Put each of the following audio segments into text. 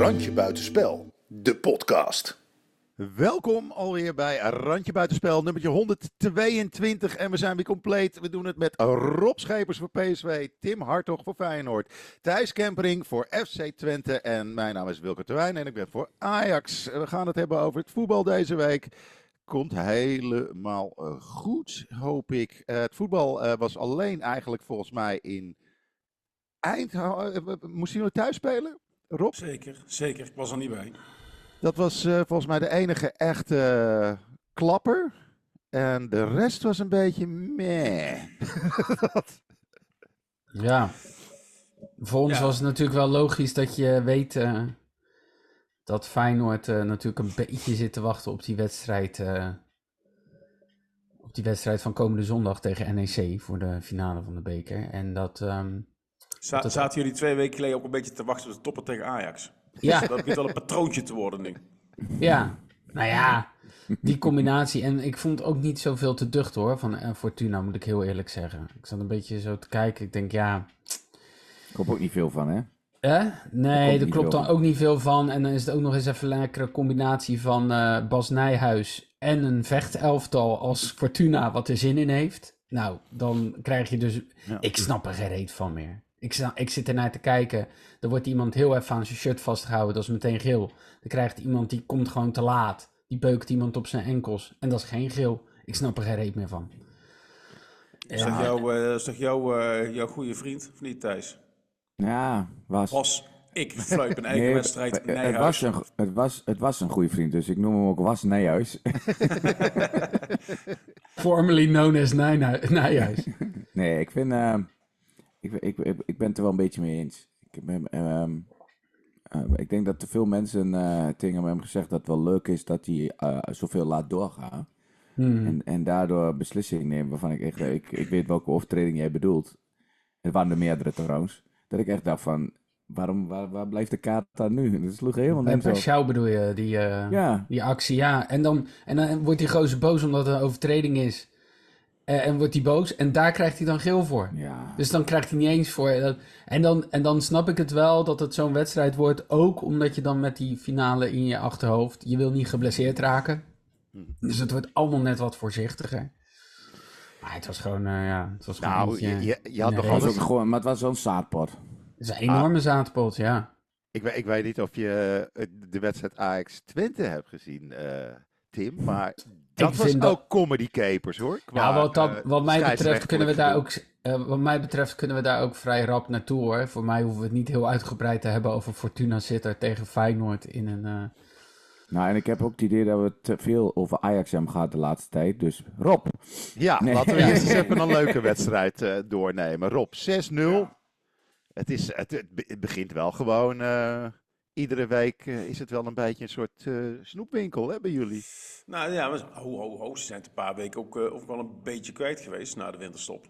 Randje Buitenspel, de podcast. Welkom alweer bij Randje Buitenspel, nummertje 122. En we zijn weer compleet. We doen het met Rob Schepers voor PSV, Tim Hartog voor Feyenoord, Thijs Kempering voor FC Twente. En mijn naam is Wilco Terwijn en ik ben voor Ajax. We gaan het hebben over het voetbal deze week. Komt helemaal goed, hoop ik. Het voetbal was alleen eigenlijk volgens mij in Eindhoven. Moesten jullie thuis spelen, Rob? Zeker. Ik was er niet bij. Dat was volgens mij de enige echte klapper. En de rest was een beetje meh. Ja, voor ons was het natuurlijk wel logisch dat je weet dat Feyenoord natuurlijk een beetje zit te wachten op die wedstrijd. Op die wedstrijd van komende zondag tegen NEC voor de finale van de beker. En dat... Zaten jullie 2 weken geleden ook een beetje te wachten op de topper tegen Ajax? Ja. Dat begint wel een patroontje te worden nu. Ja, nou ja, die combinatie. En ik vond ook niet zoveel te ducht hoor, van Fortuna, moet ik heel eerlijk zeggen. Ik zat een beetje zo te kijken, ik denk ja... Ik hoop ook niet veel van, hè? Nee, daar klopt dan ook niet veel van. En dan is het ook nog eens even een lekkere combinatie van Bas Nijhuis en een vechtelftal als Fortuna wat er zin in heeft. Nou, dan krijg je dus... Ja. Ik snap er geen reet van meer. Ik zit ernaar te kijken. Er wordt iemand heel even aan zijn shirt vastgehouden. Dat is meteen geel. Dan krijgt iemand die komt gewoon te laat. Die beukt iemand op zijn enkels. En dat is geen geel. Ik snap er geen reet meer van. Is dat jouw goede vriend of niet, Thijs? Ja, was. Ik fluit een eigen wedstrijd Nijhuis. Het was een goede vriend, dus ik noem hem ook Was Nijhuis. Formerly known as Nijhuis. Nee, ik vind... Ik ben het er wel een beetje mee eens. Ik denk dat te veel mensen tegen hem gezegd dat het wel leuk is dat hij zoveel laat doorgaan. En daardoor beslissingen neemt waarvan ik echt... Ik weet welke overtreding jij bedoelt. Het waren er meerdere trouwens. Dat ik echt dacht van... Waar blijft de kaart dan nu? Dat sloeg helemaal nergens op. Bij Schouw bedoel je, die actie, ja. En dan wordt die gozer boos omdat er een overtreding is. En wordt hij boos en daar krijgt hij dan geel voor. Ja. Dus dan krijgt hij niet eens voor. En dan snap ik het wel dat het zo'n wedstrijd wordt. Ook omdat je dan met die finale in je achterhoofd... Je wil niet geblesseerd raken. Dus het wordt allemaal net wat voorzichtiger. Maar het was gewoon... het was gewoon je had nog altijd gewoon... Maar het was zo'n zaadpot. Het is een enorme zaadpot, ja. Ik weet niet of je de wedstrijd Ajax Twente hebt gezien, Tim. Maar dat was ook comedy capers, hoor. Wat mij betreft kunnen we daar ook vrij rap naartoe, hoor. Voor mij hoeven we het niet heel uitgebreid te hebben over Fortuna Sittard tegen Feyenoord in een... Nou, en ik heb ook het idee dat we te veel over Ajax hebben gehad de laatste tijd. Dus Rob. Ja, laten we eerst eens even een leuke wedstrijd doornemen. Rob, 6-0. Ja. Het begint wel gewoon... Iedere week is het wel een beetje een soort snoepwinkel, hè, bij jullie. Nou ja, ze zijn het een paar weken ook wel een beetje kwijt geweest na de winterstop.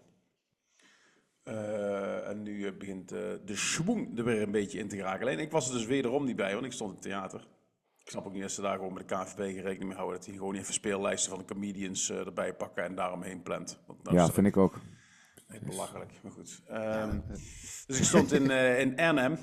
En nu begint de schwung er weer een beetje in te geraken. Alleen ik was er dus wederom niet bij, want ik stond in het theater. Ik snap ook niet dat ze daar gewoon met de KNVB rekening mee houden. Dat die gewoon even speellijsten van de comedians erbij pakken en daaromheen plant. Vind ik ook. Echt belachelijk, maar goed. Dus ik stond in Arnhem.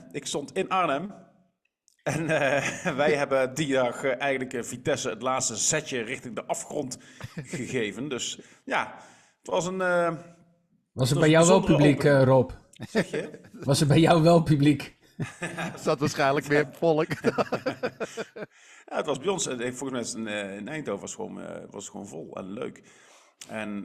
En wij hebben die dag eigenlijk Vitesse het laatste setje richting de afgrond gegeven. Dus ja, het was een... was het bij jou wel publiek, Rob? Zeg je? Was het bij jou wel publiek? Zat waarschijnlijk weer volk. Ja, het was bij ons, volgens mij in Eindhoven was het gewoon vol en leuk. En...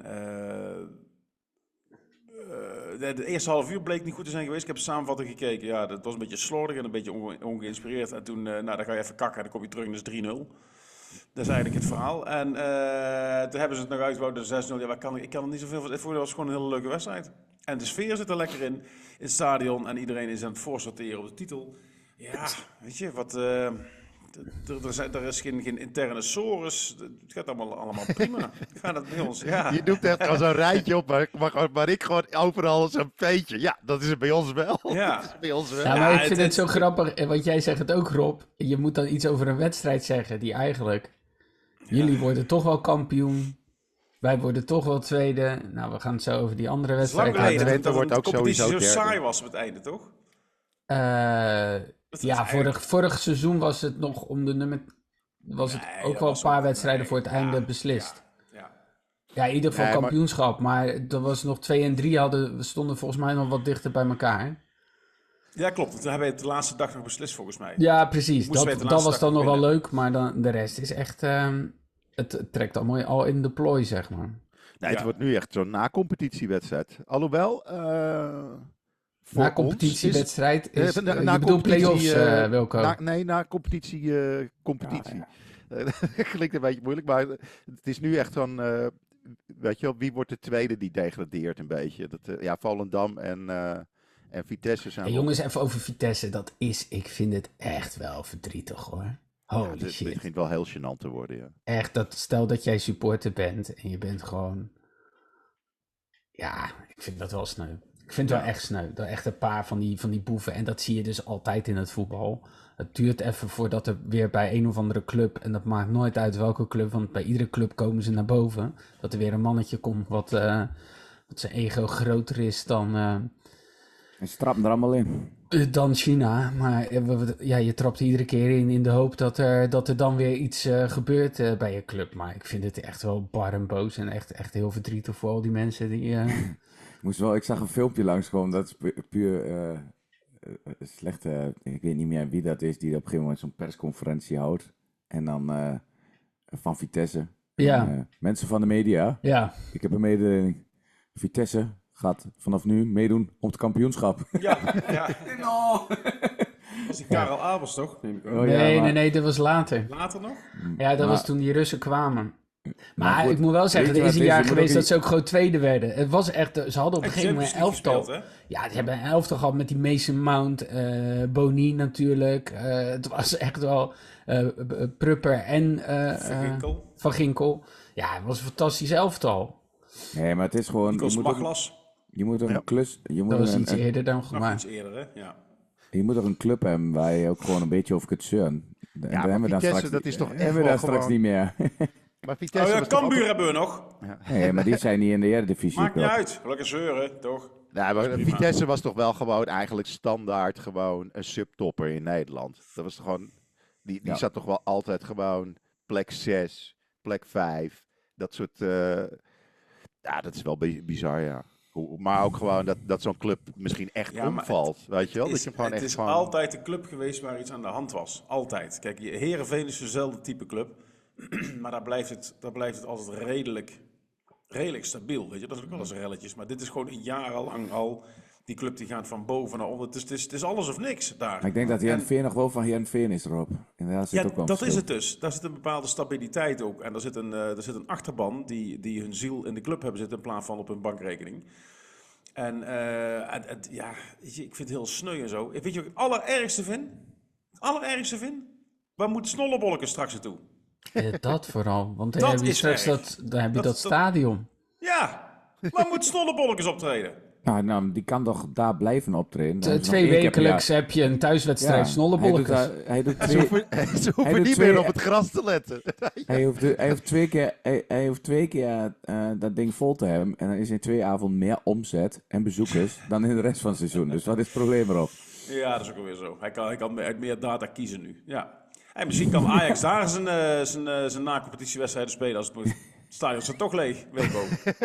de eerste half uur bleek niet goed te zijn geweest. Ik heb de samenvatting gekeken. Ja, dat was een beetje slordig en een beetje ongeïnspireerd. En toen, dan ga je even kakken en dan kom je terug en dat is 3-0. Dat is eigenlijk het verhaal. En toen hebben ze het nog uitgebouwd, de 6-0. Ja, ik kan er niet zoveel van. Het was gewoon een hele leuke wedstrijd. En de sfeer zit er lekker in het stadion. En iedereen is aan het voorsorteren op de titel. Ja, weet je, wat... Er is geen interne sores. Het gaat allemaal prima. Gaat het bij ons, ja. Je doet echt al zo'n rijtje op, maar ik gewoon overal zo'n peetje. Ja, dat is het bij ons wel. Ja, dat is bij ons wel. Ja, maar ik vind het zo grappig. Want jij zegt het ook, Rob. Je moet dan iets over een wedstrijd zeggen die eigenlijk... Jullie worden toch wel kampioen. Wij worden toch wel tweede. Nou, we gaan het zo over die andere wedstrijd. Twente wordt ook sowieso zo derde. saai was op het einde, toch? Ja, vorig seizoen was het nog om de nummer... Was het ook wel een paar wedstrijden voor het einde beslist. Ja, in ieder geval kampioenschap. Maar er was nog 2 en 3 we stonden volgens mij nog wat dichter bij elkaar. Ja, klopt. Toen hebben we het de laatste dag nog beslist, volgens mij. Ja, precies. Dat was dan nog wel leuk. Maar dan, de rest is echt... het trekt allemaal al in de plooi, zeg maar. Nee, het wordt nu echt zo'n na-competitiewedstrijd. Alhoewel... na-competitiewedstrijd is... je bedoelt play-offs, Wilco? Na-competitie. Competitie. Klinkt een beetje moeilijk, maar het is nu echt zo'n... weet je wel, wie wordt de tweede die degradeert een beetje? Volendam en Vitesse zijn... jongens, even over Vitesse. Ik vind het echt wel verdrietig, hoor. Holy shit. Het begint wel heel gênant te worden, ja. Echt, stel dat jij supporter bent en je bent gewoon... Ja, ik vind dat wel sneu. Ik vind het wel echt sneu. Echt een paar van die boeven. En dat zie je dus altijd in het voetbal. Het duurt even voordat er weer bij een of andere club... En dat maakt nooit uit welke club. Want bij iedere club komen ze naar boven. Dat er weer een mannetje komt wat zijn ego groter is dan... En ze trappen er allemaal in. Dan China. Maar je trapt iedere keer in de hoop dat er dan weer iets gebeurt bij je club. Maar ik vind het echt wel bar en boos. En echt heel verdrietig voor al die mensen die... Ik zag een filmpje langskomen, dat is puur slecht. Ik weet niet meer wie dat is die op een gegeven moment zo'n persconferentie houdt. En dan van Vitesse. Ja. Mensen van de media. Ja. Ik heb een mededeling. Vitesse gaat vanaf nu meedoen om het kampioenschap. Ja. No. Dat was die Karel Albers, toch? Nee, dat was later. Later nog? Ja, dat was toen die Russen kwamen. Maar ik moet wel zeggen, er is een jaar geweest dat ze ook gewoon tweede werden. Het was echt, ze hadden op een gegeven moment een elftal. Ja, ze hebben een elftal gehad met die Mason Mount, Boni natuurlijk. Het was echt wel Prupper en Van Ginkel. Ja, het was een fantastisch elftal. Nee, maar het is gewoon... Je moet er een klus... Dat was iets eerder dan gemaakt. Iets eerder, hè? Ja. Je moet er een club hebben waar je ook gewoon een beetje over kunt zeuren. Ja, maar Vitesse, dat is toch echt hebben we daar straks niet meer. Maar Vitesse Cambuur hebben we nog. Ja. Nee, maar die zijn niet in de Eredivisie. Maakt niet uit. Lekker zeuren, toch? Ja, maar Vitesse was toch wel gewoon eigenlijk standaard gewoon een subtopper in Nederland. Dat was toch gewoon... Die zat toch wel altijd gewoon plek 6, plek 5. Dat soort... dat is wel bizar, ja. Maar ook gewoon dat zo'n club misschien echt omvalt, weet je wel? Het is altijd een club geweest waar iets aan de hand was. Altijd. Kijk, Heerenveen is dezelfde type club. Maar daar blijft het altijd redelijk stabiel. Weet je? Dat is ook wel eens relletjes. Maar dit is gewoon jarenlang al... Die club die gaat van boven naar onder. Het is alles of niks daar. Maar ik denk dat Heerenveen nog wel van Heerenveen is erop. Dat is het dus. Daar zit een bepaalde stabiliteit ook. En er zit een achterban die hun ziel in de club hebben zitten in plaats van op hun bankrekening. En ik vind het heel sneu en zo. Weet je wat ik het allerergste vind? Waar moeten snollebolletjes straks naartoe? Dat vooral. Want dan heb je straks dat stadion. Ja, waar moeten snollebolletjes optreden? Nou, die kan toch daar blijven optreden? 2 wekelijks heb je een thuiswedstrijd snollebolletjes. Ze hoeven niet meer op het gras te letten. Hij hoeft 2 keer dat ding vol te hebben. En dan is in 2 avonden meer omzet en bezoekers dan in de rest van het seizoen. Dus wat is het probleem erop? Ja, dat is ook alweer zo. Hij kan uit meer data kiezen nu. Ja. En misschien kan Ajax daar zijn na-competitiewedstrijden spelen als het moet. Het stadion is er toch leeg, Wilco.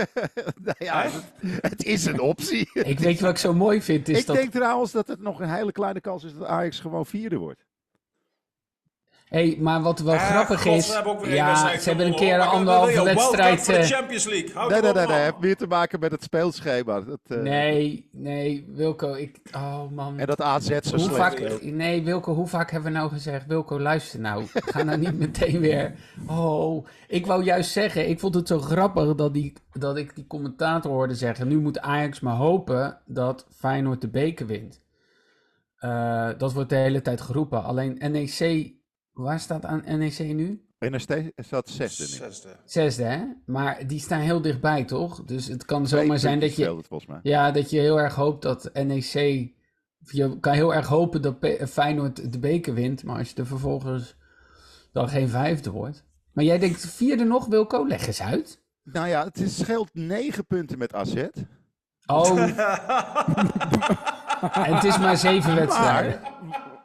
Het is een optie. Ik weet wat ik zo mooi vind. Denk trouwens dat het nog een hele kleine kans is dat Ajax gewoon 4e wordt. Maar wat wel grappig is... Ze hebben een keer een anderhalve wedstrijd... de Champions League. Nee, het heeft meer te maken met het speelschema. Nee, Wilco, oh man. En dat AZ zo slecht. Nee, Wilco, hoe vaak hebben we nou gezegd... Wilco, luister nou. Ga nou niet meteen weer... Oh, ik wou juist zeggen... Ik vond het zo grappig dat ik die commentator hoorde zeggen... Nu moet Ajax maar hopen dat Feyenoord de beker wint. Dat wordt de hele tijd geroepen. Alleen NEC... Waar staat aan NEC nu? NEC staat 6e nu. 6e, hè? Maar die staan heel dichtbij, toch? Dus het kan zomaar zijn dat je... dat je heel erg hoopt dat NEC... Je kan heel erg hopen dat Feyenoord de beker wint. Maar als je er vervolgens dan geen 5e wordt. Maar jij denkt 4e nog, Wilco? Leg eens uit. Nou ja, het scheelt 9 punten met AZ. Oh. En het is maar 7 wedstrijden.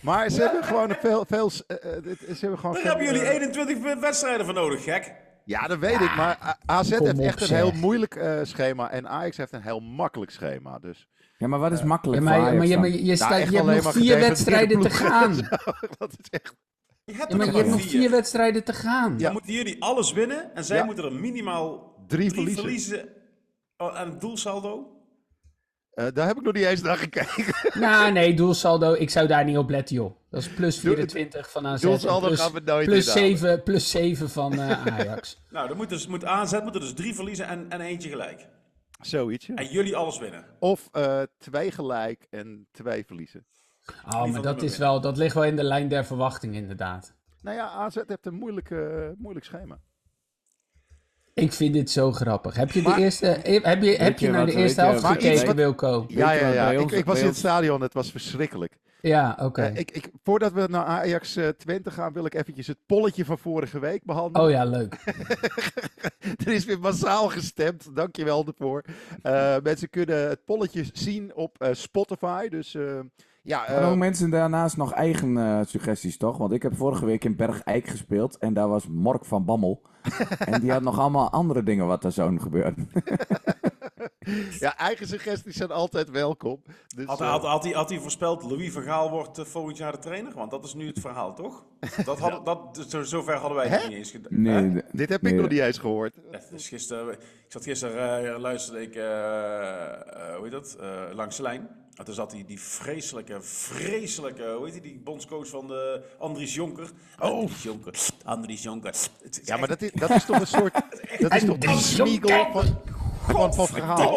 Maar ze hebben gewoon ze hebben gewoon Daar hebben jullie 21 wedstrijden voor nodig, gek. Ja, dat weet ik. Maar AZ heeft echt een zeg. heel moeilijk schema. En Ajax heeft een heel makkelijk schema. Dus Ja, maar wat is makkelijk voor Maar Ajax dan? je echt hebt alleen nog maar 4 wedstrijden te gaan. dat is echt... Je hebt, Maar je hebt nog 4 wedstrijden te gaan. Dan moeten jullie alles winnen. En zij Ja. moeten er minimaal 3 3 verliezen. aan het doelsaldo. Daar heb ik nog niet eens naar gekeken. Nou, nee, doelsaldo, ik zou daar niet op letten, joh. Dat is plus 24 van AZ. Doelsaldo plus, gaan we nooit plus 7 van Ajax. Nou, dan moet AZ dus 3 verliezen en eentje gelijk. Zoiets. Ja. En jullie alles winnen. Of 2 gelijk en 2 verliezen. Oh, maar dat ligt wel in de lijn der verwachting, inderdaad. Nou ja, AZ heeft een moeilijk schema. Ik vind dit zo grappig. Heb je Maar- heb je naar de eerste helft gekeken, Wilco? Ja. bij ons- Ik was bij in het ons- stadion, het was verschrikkelijk. Ja, oké. Voordat we naar Ajax Twente gaan, wil ik eventjes het polletje van vorige week behandelen. Oh ja, leuk. Er is weer massaal gestemd, dankjewel ervoor. Mensen kunnen het polletje zien op Spotify, dus Hadden mensen daarnaast nog eigen suggesties, toch? Want ik heb vorige week in Bergijk gespeeld en daar was Mark van Bammel. En die had nog allemaal andere dingen wat er zo gebeurde. ja, eigen suggesties zijn altijd welkom. Dus, Had hij voorspeld, Louis van Gaal wordt volgend jaar de trainer? Want dat is nu het verhaal, toch? Zover hadden wij het niet eens gedaan. Nee, dit heb ik nog niet eens gehoord. Dus gisteren luisterde ik, hoe heet dat, langs de lijn. En toen zat hij die vreselijke, hoe heet hij, die bondscoach van de Andries Jonker. Andries Jonker. Ja, maar dat is toch een soort... Dat is toch de Smiegel van Verhaal.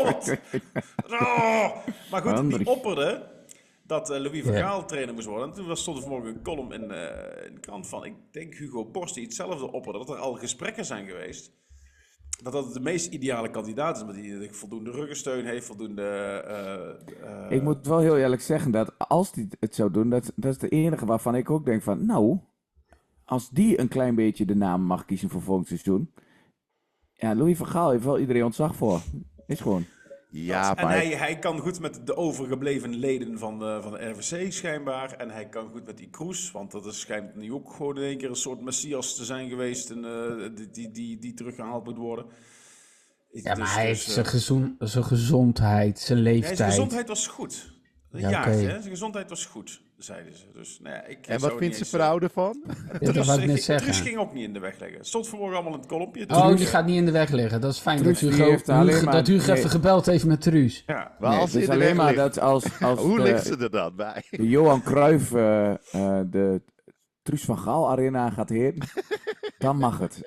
Maar goed, die Andries. opperde dat Louis van Gaal trainer moest worden. En toen stond er vanmorgen een column in de krant van, ik denk Hugo Borst, die hetzelfde opperde. Dat er al gesprekken zijn geweest. Dat de meest ideale kandidaat is, omdat hij voldoende ruggensteun heeft, voldoende... Ik moet wel heel eerlijk zeggen dat als die het zou doen, dat is de enige waarvan ik ook denk van, nou, als die een klein beetje de naam mag kiezen voor volgend seizoen. Ja, Louis van Gaal heeft wel iedereen ontzag voor. Is gewoon. Ja, En maar... hij kan goed met de overgebleven leden van de RVC schijnbaar. En hij kan goed met die Kroes, want dat schijnt nu ook gewoon in één keer een soort messias te zijn geweest. En, die teruggehaald moet worden. Ja, maar hij heeft zijn gezondheid, zijn leeftijd. Zijn gezondheid was goed. Een Ja, jaartje, oké. hè? Zijn gezondheid was goed, zeiden ze. Dus, nou ja, En wat vindt zijn vrouw ervan? Dat wou ik net Truus zeggen. ging ook niet in de weg leggen. Het stond vanmorgen allemaal in het kolompje. Oh, die gaat niet in de weg liggen. Dat is fijn Truus, dat die heeft alleen maar- Hugo nee. even gebeld heeft met Truus. Ja. Maar Nee, als het ze is in de alleen weg maar ligt, dat als hoe ligt de, ze er dan bij? de Johan Cruijff de Truus van Gaal Arena gaat heen, dan mag het.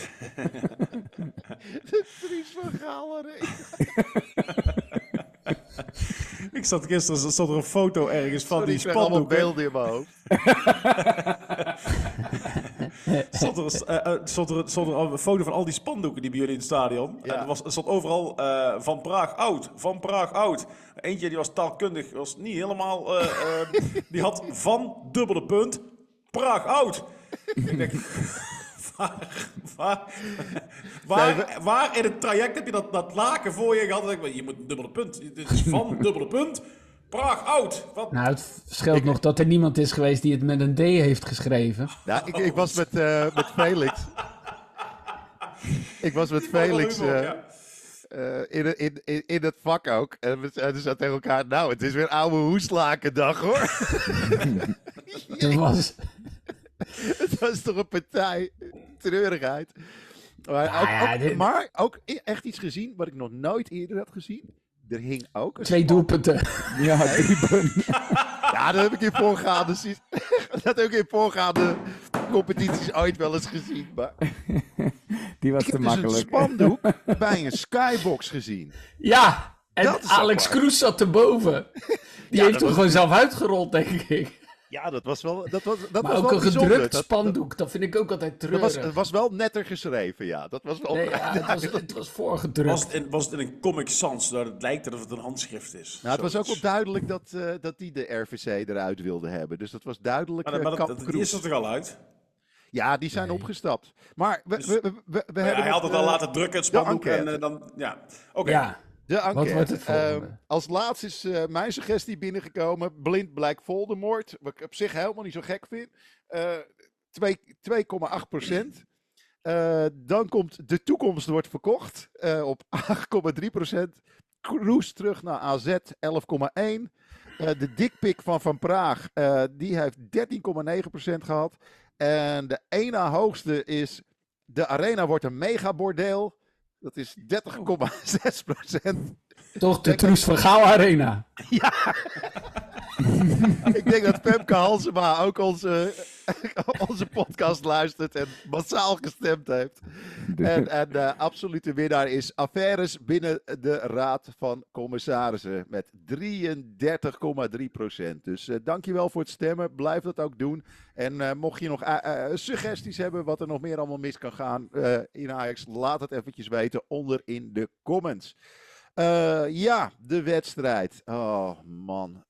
Truus van Gaal. Ik zat gisteren, stond er een foto ergens van Sorry, die ik krijg allemaal spandoeken. beelden in mijn hoofd. Stond er een foto van al die spandoeken die bij jullie in het stadion. Ja. En er stond overal van Praag oud, van Praag oud. Eentje die was taalkundig, was niet helemaal... die had van dubbele punt Praag oud. Ik denk... Waar in het traject heb je dat laken voor je gehad? Ik denk, je moet een dubbele punt. Dit is van dubbele punt. Praag oud. Wat? Nou, het scheelt nog dat er niemand is geweest die het met een D heeft geschreven. Nou, ik was met Felix. Ik was met Felix in het vak ook. En we zeiden tegen elkaar, nou, het is weer oude hoeslakendag, hoor. Het was toch een partij treurigheid. Maar ook echt iets gezien wat ik nog nooit eerder had gezien. Er hing ook een 2 doelpunten. Ja, 3 punten. Ja, dat heb ik in voorgaande competities ooit wel eens gezien. Maar Die was ik te heb dus een makkelijk. spandoek bij een skybox gezien. Ja, en Dat is Alex apart. Kroes zat erboven. Die heeft hem gewoon zelf uitgerold, denk ik. Ja, dat was wel dat Maar was ook wel een bijzonder. gedrukt spandoek, dat vind ik ook altijd treurig. Het was wel netter geschreven, ja. Dat was wel... Nee, ja, het was voorgedrukt. Was het in een Comic Sans, dat het lijkt alsof het een handschrift is? Nou, het was ook wel Zoiets. duidelijk dat die de RVC eruit wilde hebben. Dus dat was duidelijk Maar Kamp die Kroes. is er toch al uit? Ja, die zijn opgestapt. Maar we Dus- we hebben Hij had nog, het al laten drukken, het spandoek. enquête. En dan, ja. Oké. Ja, De enquête. Wat wordt het volgende? Als laatste is mijn suggestie binnengekomen. Blind Black Voldemort. Wat ik op zich helemaal niet zo gek vind. 2,8%. Dan komt De Toekomst wordt verkocht. Op 8,3%. Cruise terug naar AZ 11,1%. De dikpik van Praag. Die heeft 13,9% gehad. En de ene hoogste is... De Arena wordt een megabordeel. Dat is 30,6%. Toch de Truus van Gaal Arena. Ja. Ik denk dat Femke Halsema ook onze podcast luistert en massaal gestemd heeft. En de absolute winnaar is affaires binnen de Raad van Commissarissen met 33,3%. Dus dankjewel voor het stemmen. Blijf dat ook doen. En mocht je nog suggesties hebben wat er nog meer allemaal mis kan gaan in Ajax, laat het eventjes weten onder in de comments. Ja, de wedstrijd. Oh man.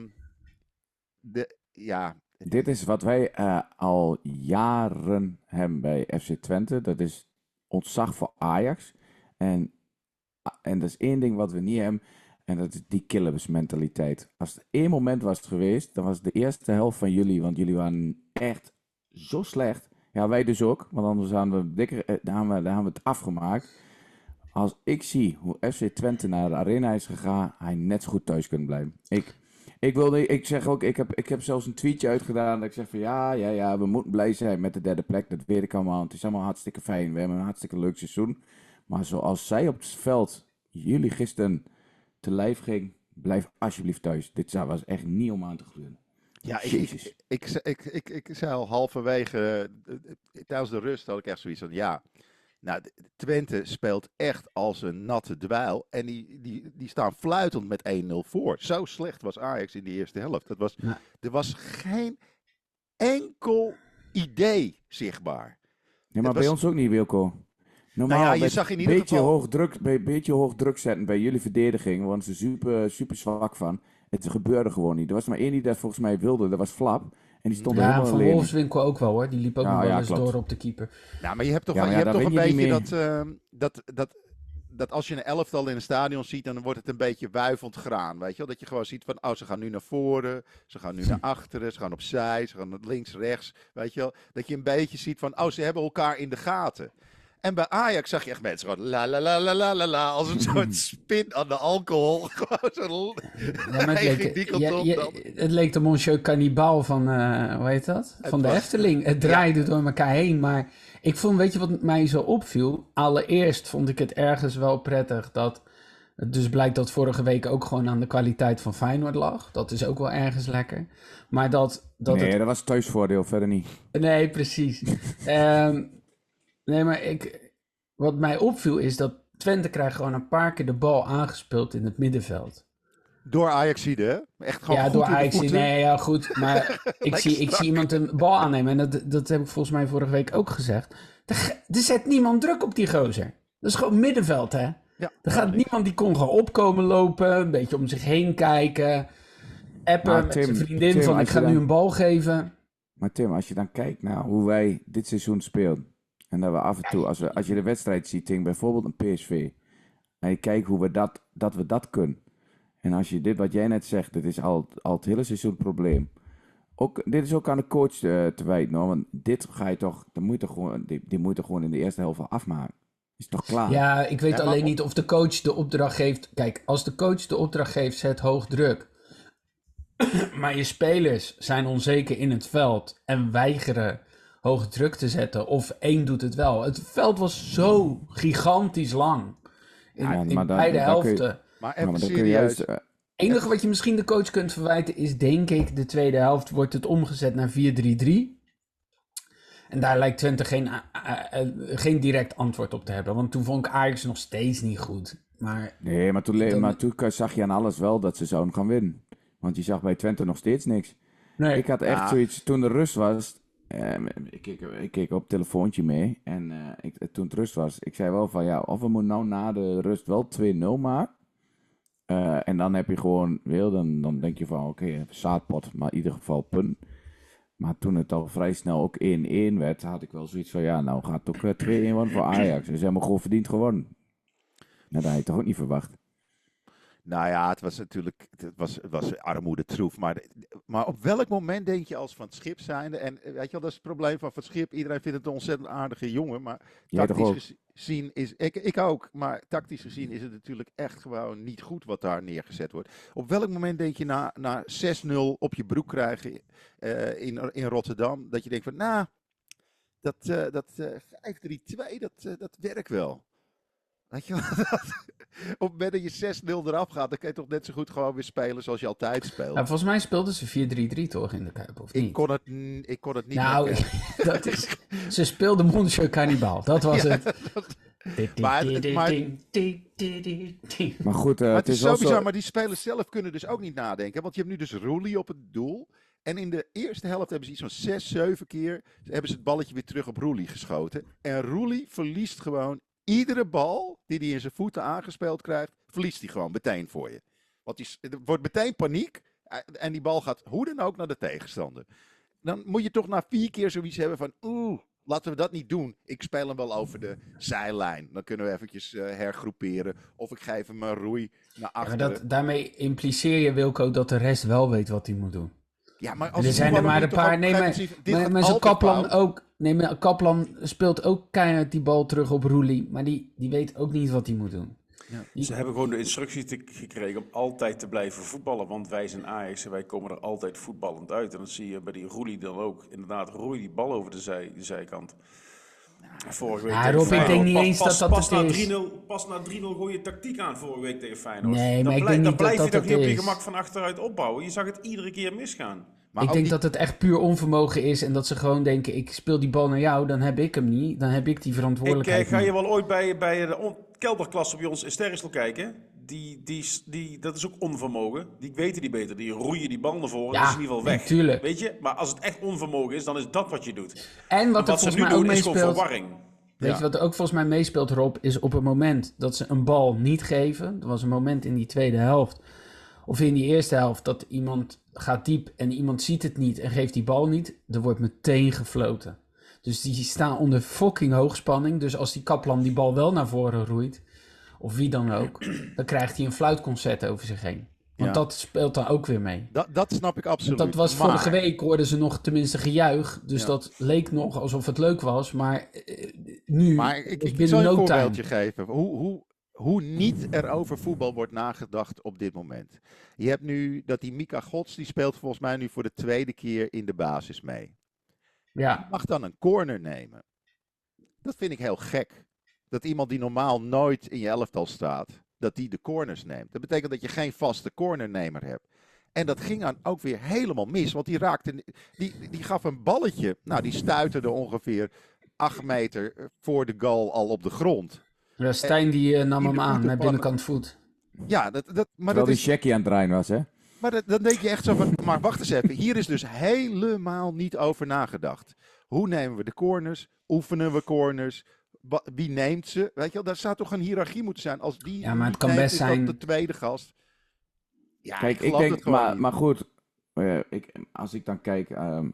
Dit is wat wij al jaren hebben bij FC Twente. Dat is ontzag voor Ajax. En dat is één ding wat we niet hebben. En dat is die killersmentaliteit. Als er één moment was geweest, dan was het de eerste helft van jullie. Want jullie waren echt zo slecht. Ja, wij dus ook. Want anders hadden we het afgemaakt. Als ik zie hoe FC Twente naar de Arena is gegaan, hij net zo goed thuis kunnen blijven. Ik zeg ook, ik heb zelfs een tweetje uitgedaan dat ik zeg van ja, we moeten blij zijn met de derde plek. Dat weet ik allemaal. Het is allemaal hartstikke fijn. We hebben een hartstikke leuk seizoen. Maar zoals zij op het veld jullie gisteren te lijf ging, blijf alsjeblieft thuis. Dit was echt niet om aan te gluren. Ja, ik zei al halverwege tijdens de rust had ik echt zoiets van ja. Nou, Twente speelt echt als een natte dweil. En die staan fluitend met 1-0 voor. Zo slecht was Ajax in de eerste helft. Er was geen enkel idee zichtbaar. Ja, maar bij ons ook niet, Wilco. Normaal, nou ja, je zag in ieder geval... beetje hoog druk zetten bij jullie verdediging. Want ze super zwak van. Het gebeurde gewoon niet. Er was maar één die dat volgens mij wilde. Dat was Flap. En die stond helemaal Van alleen. Wolfswinkel ook wel hoor. Die liep ook nog wel eens door op de keeper. Nou, maar je hebt toch, een beetje dat als je een elftal in een stadion ziet, dan wordt het een beetje wuivend graan. Weet je wel? Dat je gewoon ziet van, ze gaan nu naar voren, ze gaan nu naar achteren, ze gaan opzij, ze gaan naar links, rechts. Weet je wel? Dat je een beetje ziet van, ze hebben elkaar in de gaten. En bij Ajax zag je echt mensen gewoon la la la la la la la als een soort spin aan de alcohol. Gewoon zo. Het leek de Monsieur Cannibal van, hoe heet dat? Van de Efteling. Het draaide door elkaar heen, maar ik vond, weet je wat mij zo opviel? Allereerst vond ik het ergens wel prettig dat het dus blijkt dat vorige week ook gewoon aan de kwaliteit van Feyenoord lag. Dat is ook wel ergens lekker. Maar dat dat was thuisvoordeel, verder niet. Nee, precies. Nee, maar wat mij opviel is dat Twente krijgt gewoon een paar keer de bal aangespeeld in het middenveld. Door Ajaxide, hè? Echt gewoon goed door in de Ajaxide, voeten. Nee, ja, goed. Maar ik zie iemand een bal aannemen. En dat heb ik volgens mij vorige week ook gezegd. Er zet niemand druk op die gozer. Dat is gewoon middenveld, hè? Ja, er gaat niemand die kon gewoon opkomen lopen. Een beetje om zich heen kijken. Appen met zijn vriendin van ik ga nu een bal geven. Maar Tim, als je dan kijkt naar hoe wij dit seizoen spelen. En dat we af en toe, als je de wedstrijd ziet tegen bijvoorbeeld een PSV. En je kijkt hoe we dat kunnen. En als je dit wat jij net zegt, dit is al het hele seizoen het probleem. Dit is ook aan de coach te wijten, hoor. Want dit ga je toch, dan moet je toch gewoon, die moet je gewoon in de eerste helft wel afmaken. Is toch klaar? Ja, ik weet alleen niet of de coach de opdracht geeft. Kijk, als de coach de opdracht geeft, zet hoog druk. Maar je spelers zijn onzeker in het veld en weigeren hoog druk te zetten. Of één doet het wel. Het veld was zo gigantisch lang. In beide helften. Maar even serieus. Het enige wat je misschien de coach kunt verwijten is, denk ik, de tweede helft wordt het omgezet naar 4-3-3. En daar lijkt Twente geen direct antwoord op te hebben. Want toen vond ik Ajax nog steeds niet goed. Maar toen zag je aan alles wel dat ze zouden gaan winnen. Want je zag bij Twente nog steeds niks. Nee. Ik had echt zoiets, toen de rust was... Ik keek op het telefoontje mee. En toen het rust was, ik zei wel van ja, of we moeten nou na de rust wel 2-0 maken. En dan heb je gewoon, dan denk je van oké, zaadpot, maar in ieder geval punt. Maar toen het al vrij snel ook 1-1 werd, had ik wel zoiets van ja, nou gaat het ook 2-1 worden voor Ajax. Dus ze hebben gewoon verdiend gewonnen. Nou, dat had je toch ook niet verwacht. Nou ja, het was natuurlijk het was armoede troef. Maar op welk moment denk je als Van 't Schip zijnde... En weet je wel, dat is het probleem van 't Schip. Iedereen vindt het een ontzettend aardige jongen. Maar tactisch gezien is... Ik ook. Maar tactisch gezien is het natuurlijk echt gewoon niet goed wat daar neergezet wordt. Op welk moment denk je na 6-0 op je broek krijgen in Rotterdam... Dat je denkt van, nou, dat 5-3-2, dat werkt wel. Weet je wel, op het moment dat je 6-0 eraf gaat, dan kan je toch net zo goed gewoon weer spelen zoals je altijd speelt. Ja, volgens mij speelden ze 4-3-3 toch in de Kuip, of niet? Ik kon het niet. Nou, ze speelden Monsieur Cannibal, dat was het. Maar goed, maar het is zo bizar, maar die spelers zelf kunnen dus ook niet nadenken. Want je hebt nu dus Roelie op het doel. En in de eerste helft hebben ze iets van 6, 7 keer hebben ze het balletje weer terug op Roelie geschoten. En Roelie verliest gewoon iedere bal die hij in zijn voeten aangespeeld krijgt, verliest hij gewoon meteen voor je. Want er wordt meteen paniek en die bal gaat hoe dan ook naar de tegenstander. Dan moet je toch na 4 keer zoiets hebben van, laten we dat niet doen. Ik speel hem wel over de zijlijn. Dan kunnen we eventjes hergroeperen. Of ik geef hem een roei naar achteren. Ja, daarmee impliceer je, Wilco, dat de rest wel weet wat hij moet doen. Ja, maar als er zijn er maar een paar. Maar zo'n Kaplan ook. Nee, maar Kaplan speelt ook keihard die bal terug op Roelie. Maar die weet ook niet wat hij moet doen. Ja. Ze hebben gewoon de instructie gekregen om altijd te blijven voetballen. Want wij zijn Ajax en wij komen er altijd voetballend uit. En dan zie je bij die Roelie dan ook. Inderdaad, roei die bal over de zijkant. Vorige week Rob, ik denk niet eens dat het is. Pas na 3-0 gooi je tactiek aan vorige week tegen Feyenoord. Nee, maar ik denk niet blijf je dat toch niet op je gemak van achteruit opbouwen. Je zag het iedere keer misgaan. Maar ik denk dat het echt puur onvermogen is en dat ze gewoon denken, ik speel die bal naar jou, dan heb ik hem niet. Dan heb ik die verantwoordelijkheid Ik ga je wel ooit bij de kelderklasse bij ons in Sterksel kijken. Dat is ook onvermogen. Die weten die beter. Die roeien die bal naar voren. Ja, dat is in ieder geval weg. Tuurlijk. Weet je? Maar als het echt onvermogen is, dan is dat wat je doet. En wat ze nu doen is gewoon verwarring. Weet je wat er ook volgens mij meespeelt, Rob, is op het moment dat ze een bal niet geven. Er was een moment in die tweede helft, of in die eerste helft, dat iemand gaat diep en iemand ziet het niet en geeft die bal niet. Er wordt meteen gefloten. Dus die staan onder fucking hoogspanning. Dus als die Kaplan die bal wel naar voren roeit, of wie dan ook, dan krijgt hij een fluitconcert over zich heen. Want dat speelt dan ook weer mee. Dat snap ik absoluut. Want dat was vorige week, hoorden ze nog tenminste gejuich. Dus dat leek nog alsof het leuk was. Maar nu, maar ik zal je een voorbeeldje geven. Hoe niet er over voetbal wordt nagedacht op dit moment. Je hebt nu dat die Mika Gods, die speelt volgens mij nu voor de 2e keer in de basis mee. Ja. Die mag dan een corner nemen. Dat vind ik heel gek. Dat iemand die normaal nooit in je elftal staat, dat die de corners neemt. Dat betekent dat je geen vaste cornernemer hebt. En dat ging dan ook weer helemaal mis. Want die gaf een balletje. Nou, die stuiterde ongeveer 8 meter voor de goal al op de grond. Ja, Stijn die nam hem aan met binnenkant voet. Ja, maar dat is Jackie aan het draaien was, hè? Maar dan denk je echt zo van, maar wacht eens even. Hier is dus helemaal niet over nagedacht. Hoe nemen we de corners? Oefenen we corners? Wie neemt ze? Weet je wel, daar zou toch een hiërarchie moeten zijn. Als die ja, maar het kan best zijn de tweede gast. Ja, kijk, ik denk, maar goed. Als ik dan kijk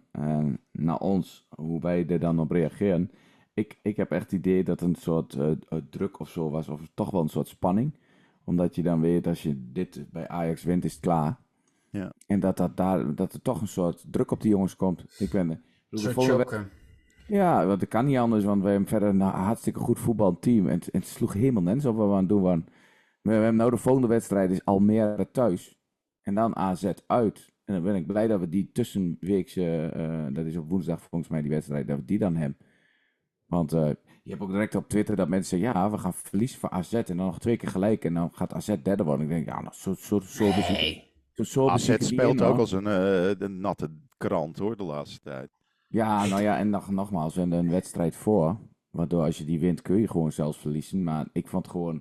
naar ons, hoe wij er dan op reageren. Ik heb echt het idee dat een soort druk of zo was. Of toch wel een soort spanning. Omdat je dan weet, als je dit bij Ajax wint, is het klaar. Ja. En dat er toch een soort druk op die jongens komt. Een soort choken. Ja, want dat kan niet anders, want we hebben verder een hartstikke goed voetbalteam. En het sloeg helemaal nergens op wat we aan het doen waren. We hebben nou de volgende wedstrijd is Almere thuis. En dan AZ uit. En dan ben ik blij dat we die tussenweekse, dat is op woensdag volgens mij die wedstrijd, dat we die dan hebben. Want je hebt ook direct op Twitter dat mensen zeggen, ja, we gaan verliezen van AZ en dan nog 2 keer gelijk. En dan gaat AZ derde worden. Ik denk, ja, nou, zo AZ speelt ook als een natte krant, hoor, de laatste tijd. Ja, nou ja, en nogmaals, we hebben een wedstrijd voor. Waardoor als je die wint, kun je gewoon zelfs verliezen. Maar ik vond gewoon,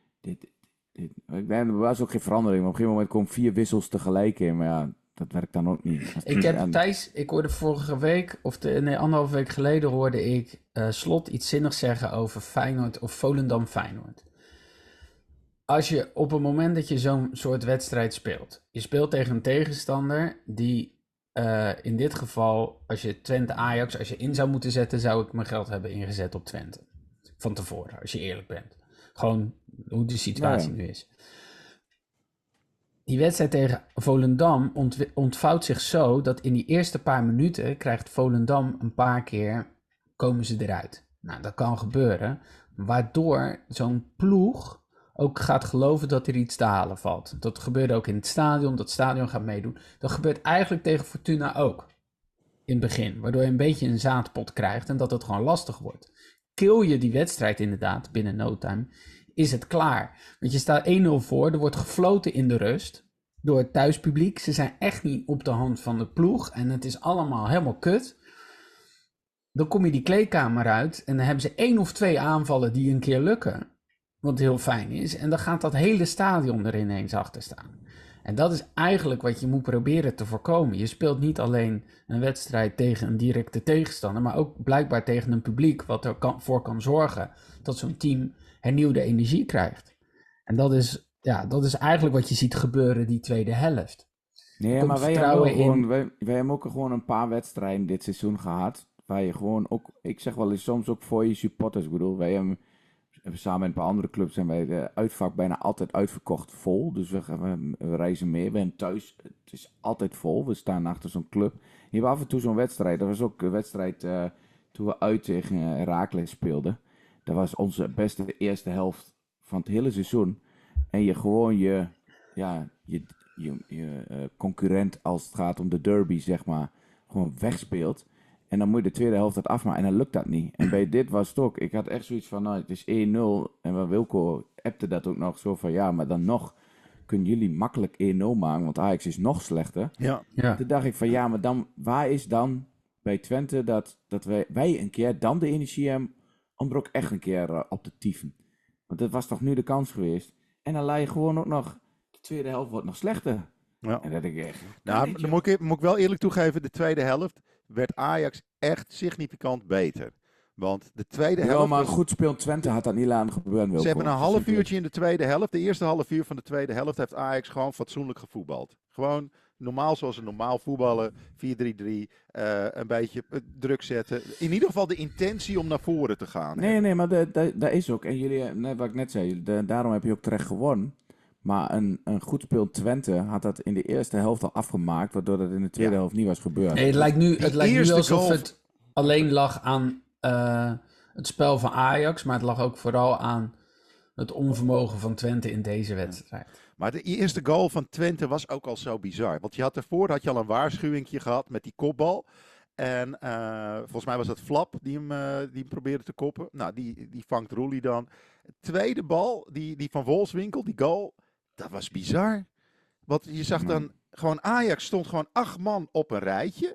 er was ook geen verandering. Maar op een gegeven moment komen 4 wissels tegelijk in. Maar ja, dat werkt dan ook niet. Ik hoorde vorige week, anderhalve week geleden hoorde ik Slot iets zinnigs zeggen over Feyenoord of Volendam-Feyenoord. Als je op het moment dat je zo'n soort wedstrijd speelt, je speelt tegen een tegenstander die in dit geval, als je Twente-Ajax, als je in zou moeten zetten, zou ik mijn geld hebben ingezet op Twente. Van tevoren, als je eerlijk bent. Gewoon hoe de situatie nu is. die wedstrijd tegen Volendam ontvouwt zich zo dat in die eerste paar minuten krijgt Volendam een paar keer, komen ze eruit. Nou, dat kan gebeuren, waardoor zo'n ploeg ook gaat geloven dat er iets te halen valt. Dat gebeurde ook in het stadion, dat stadion gaat meedoen. Dat gebeurt eigenlijk tegen Fortuna ook, in het begin, waardoor je een beetje een zaadpot krijgt en dat het gewoon lastig wordt. Kill je die wedstrijd inderdaad binnen no time, is het klaar. Want je staat 1-0 voor, er wordt gefloten in de rust door het thuispubliek. Ze zijn echt niet op de hand van de ploeg en het is allemaal helemaal kut. Dan kom je die kleedkamer uit en dan hebben ze 1 of 2 aanvallen die een keer lukken. Wat heel fijn is. En dan gaat dat hele stadion er ineens achter staan. En dat is eigenlijk wat je moet proberen te voorkomen. Je speelt niet alleen een wedstrijd tegen een directe tegenstander, maar ook blijkbaar tegen een publiek wat ervoor kan zorgen dat zo'n team hernieuwde energie krijgt. En dat is eigenlijk wat je ziet gebeuren die tweede helft. Nee, maar wij hebben ook gewoon een paar wedstrijden dit seizoen gehad, waar je gewoon ook, ik zeg wel eens soms ook voor je supporters, ik bedoel, wij hebben samen met een paar andere clubs zijn wij de uitvak bijna altijd uitverkocht vol. Dus we reizen mee. We zijn thuis. Het is altijd vol. We staan achter zo'n club. Je hebt af en toe zo'n wedstrijd. Dat was ook een wedstrijd toen we uit tegen Heracles speelden. Dat was onze beste eerste helft van het hele seizoen. En je gewoon je concurrent als het gaat om de derby, zeg maar, gewoon wegspeelt. En dan moet je de tweede helft dat afmaken. En dan lukt dat niet. En bij dit was het ook. Ik had echt zoiets van, het is 1-0. En Wilco appte dat ook nog zo van, ja, maar dan nog kunnen jullie makkelijk 1-0 maken. Want Ajax is nog slechter. Ja. Toen dacht ik van, ja, maar dan, waar is dan bij Twente dat wij een keer dan de energie hebben om er ook echt een keer op te tieven. Want dat was toch nu de kans geweest. En dan laat je gewoon ook nog, de tweede helft wordt nog slechter. Ja. En dat denk ik echt. Nou, dan moet ik wel eerlijk toegeven, de tweede helft werd Ajax echt significant beter. Want de tweede helft... Ja, maar goed speelend Twente had dat niet laten gebeuren. Wilco. Ze hebben een half uurtje in de tweede helft. De eerste half uur van de tweede helft heeft Ajax gewoon fatsoenlijk gevoetbald. Gewoon normaal zoals ze normaal voetballen. 4-3-3. Een beetje druk zetten. In ieder geval de intentie om naar voren te gaan. Nee, maar dat is ook. En jullie, net wat ik net zei, daarom heb je ook terecht gewonnen. Maar een goed speelend Twente had dat in de eerste helft al afgemaakt, waardoor dat in de tweede helft niet was gebeurd. Nee, het lijkt nu alsof het alleen lag aan het spel van Ajax, maar het lag ook vooral aan het onvermogen van Twente in deze wedstrijd. Maar de eerste goal van Twente was ook al zo bizar. Want daarvoor had je al een waarschuwingje gehad met die kopbal. En volgens mij was dat Flap die hem probeerde te koppen. Nou, die vangt Roelie dan. Tweede bal, die van Wolfswinkel, die goal, dat was bizar. Want je zag dan gewoon Ajax stond gewoon 8 man op een rijtje.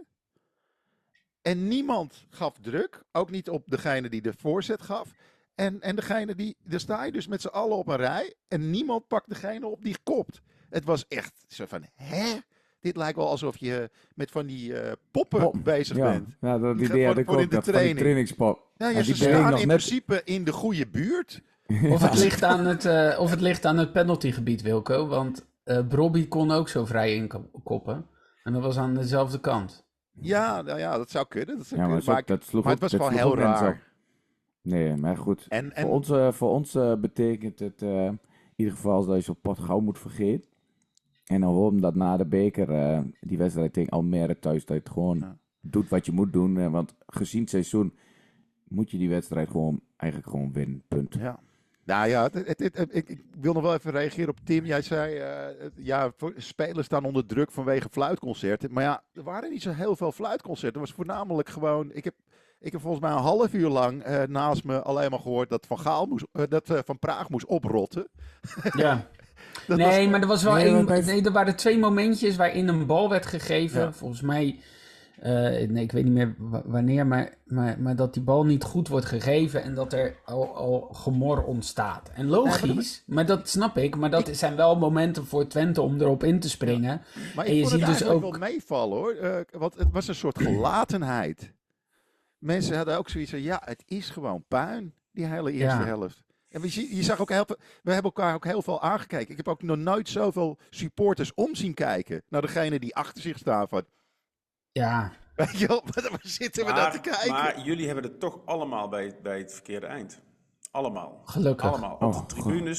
En niemand gaf druk. Ook niet op degene die de voorzet gaf. En degene die, daar sta je dus met z'n allen op een rij. En niemand pakt degene op die kopt. Het was echt zo van, hè? Dit lijkt wel alsof je met van die poppen bezig bent. Ja, dat idee had ik ook, dat van die trainingspop. Ja, ze staan in principe in de goede buurt. Of het ligt aan het penaltygebied, Wilco. Want Brobby kon ook zo vrij inkoppen. En dat was aan dezelfde kant. Ja, nou ja, dat zou kunnen. Maar het was gewoon heel raar. Nee, maar goed. Voor ons betekent het in ieder geval dat je zo'n pot gauw moet vergeten. En dan hopen dat na de beker, die wedstrijd tegen Almere thuis, dat je het gewoon doet wat je moet doen. Want gezien het seizoen moet je die wedstrijd eigenlijk gewoon winnen. Punt. Ja. Nou ja, ik wil nog wel even reageren op Tim. Jij zei, spelers staan onder druk vanwege fluitconcerten. Maar ja, er waren niet zo heel veel fluitconcerten. Het was voornamelijk gewoon... Ik heb volgens mij een half uur lang naast me alleen maar gehoord dat Van Praag moest oprotten. Ja. Maar er was wel er waren 2 momentjes waarin een bal werd gegeven. Ja. Volgens mij, ik weet niet meer wanneer, maar dat die bal niet goed wordt gegeven en dat er al gemor ontstaat. En logisch, maar dat snap ik. Maar dat zijn wel momenten voor Twente om erop in te springen. Ja. Maar ik vond het dus ook wel meevallen hoor. Want het was een soort gelatenheid. Mensen hadden ook zoiets van, ja, het is gewoon puin, die hele eerste helft. En je zag ook we hebben elkaar ook heel veel aangekeken. Ik heb ook nog nooit zoveel supporters om zien kijken naar degene die achter zich staan van... Ja. Weet je wel, waar zitten we naar te kijken? Maar jullie hebben het toch allemaal bij het verkeerde eind. Allemaal. Gelukkig. Allemaal. Op de tribunes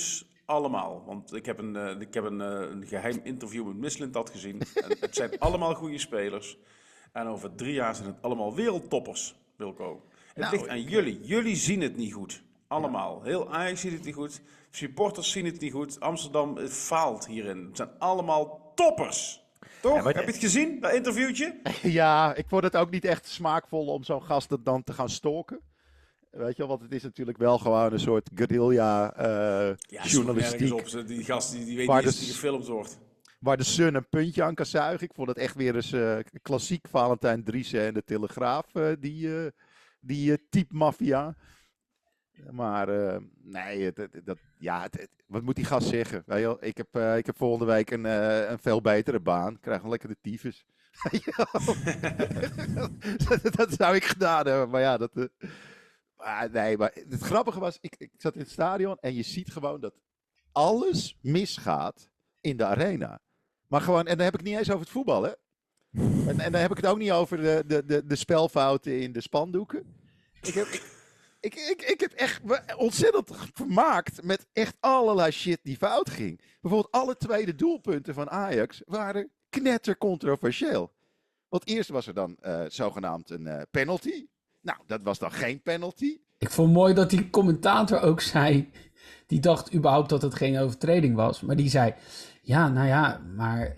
allemaal. Want ik heb een geheim interview met Mislintat gezien. En het zijn allemaal goede spelers. En over 3 jaar zijn het allemaal wereldtoppers, Wilco. Het ligt aan jullie. Jullie zien het niet goed. Allemaal. Heel Ajax ziet het niet goed. Supporters zien het niet goed. Amsterdam faalt hierin. Het zijn allemaal toppers. Toch? Heb je het gezien, dat interviewtje? Ja, ik vond het ook niet echt smaakvol om zo'n gast dan te gaan stalken. Weet je wel, want het is natuurlijk wel gewoon een soort guerrilla journalistiek. Op. Die gast die weet niet eens die gefilmd wordt. Waar de Sun een puntje aan kan zuigen. Ik vond het echt weer eens klassiek Valentijn Driessen en de Telegraaf, die type maffia. Maar nee, wat moet die gast zeggen? Weet je wel, ik heb volgende week een veel betere baan. Ik krijg een lekker de tyfus. Dat zou ik gedaan hebben. Maar ja, maar het grappige was, ik zat in het stadion en je ziet gewoon dat alles misgaat in de arena. Maar gewoon, en dan heb ik het niet eens over het voetbal, hè. En dan heb ik het ook niet over de spelfouten in de spandoeken. Ik heb echt ontzettend vermaakt met echt allerlei shit die fout ging. Bijvoorbeeld alle tweede doelpunten van Ajax waren knettercontroversieel. Want eerst was er dan zogenaamd een penalty. Nou, dat was dan geen penalty. Ik vond mooi dat die commentator ook zei, die dacht überhaupt dat het geen overtreding was. Maar die zei, ja, nou ja, maar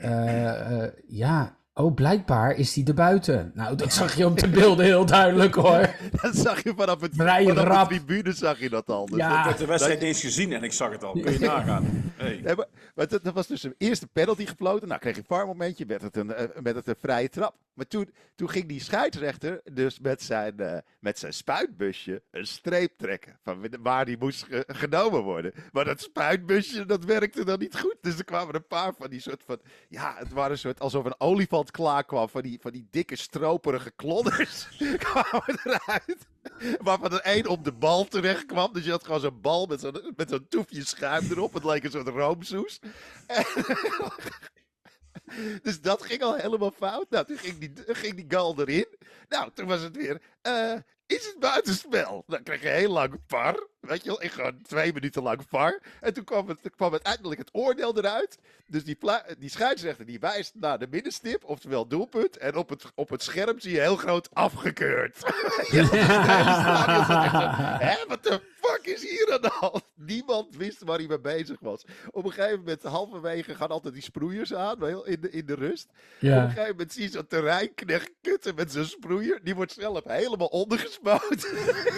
blijkbaar is hij erbuiten. Nou, dat zag je op de beelden heel duidelijk, hoor. Dat zag je vanaf de tribune, zag je dat al. Dus ik heb de wedstrijd eens gezien en ik zag het al. Kun je nagaan. Hey. Nee, maar dat was dus de eerste penalty gefloten. Nou, kreeg je een VAR-momentje, werd het een vrije trap. Maar toen ging die scheidsrechter dus met zijn spuitbusje een streep trekken. Van waar die moest genomen worden. Maar dat spuitbusje, dat werkte dan niet goed. Dus er kwamen een paar van die soort van... Ja, het waren een soort alsof een olifant klaar kwam. Van die dikke stroperige klodders kwamen eruit. Waarvan er één op de bal terecht kwam. Dus je had gewoon zo'n bal met zo'n toefje schuim erop. Het leek een soort roomsoes. Dus dat ging al helemaal fout. Nou, toen ging die goal erin. Nou, toen was het weer... is het buitenspel? Dan kreeg je heel lang VAR. Weet je wel, ik gewoon 2 minuten lang VAR. En toen kwam uiteindelijk het oordeel eruit. Dus die scheidsrechter die wijst naar de middenstip, oftewel doelpunt. En op het scherm zie je heel groot afgekeurd. Wat de fuck is hier aan de hand? Niemand wist waar hij mee bezig was. Op een gegeven moment, halverwege, gaan altijd die sproeiers aan, in de rust. Ja. Op een gegeven moment zie je zo'n terreinknecht kutten met zijn sproeier. Die wordt zelf helemaal ondergespoten.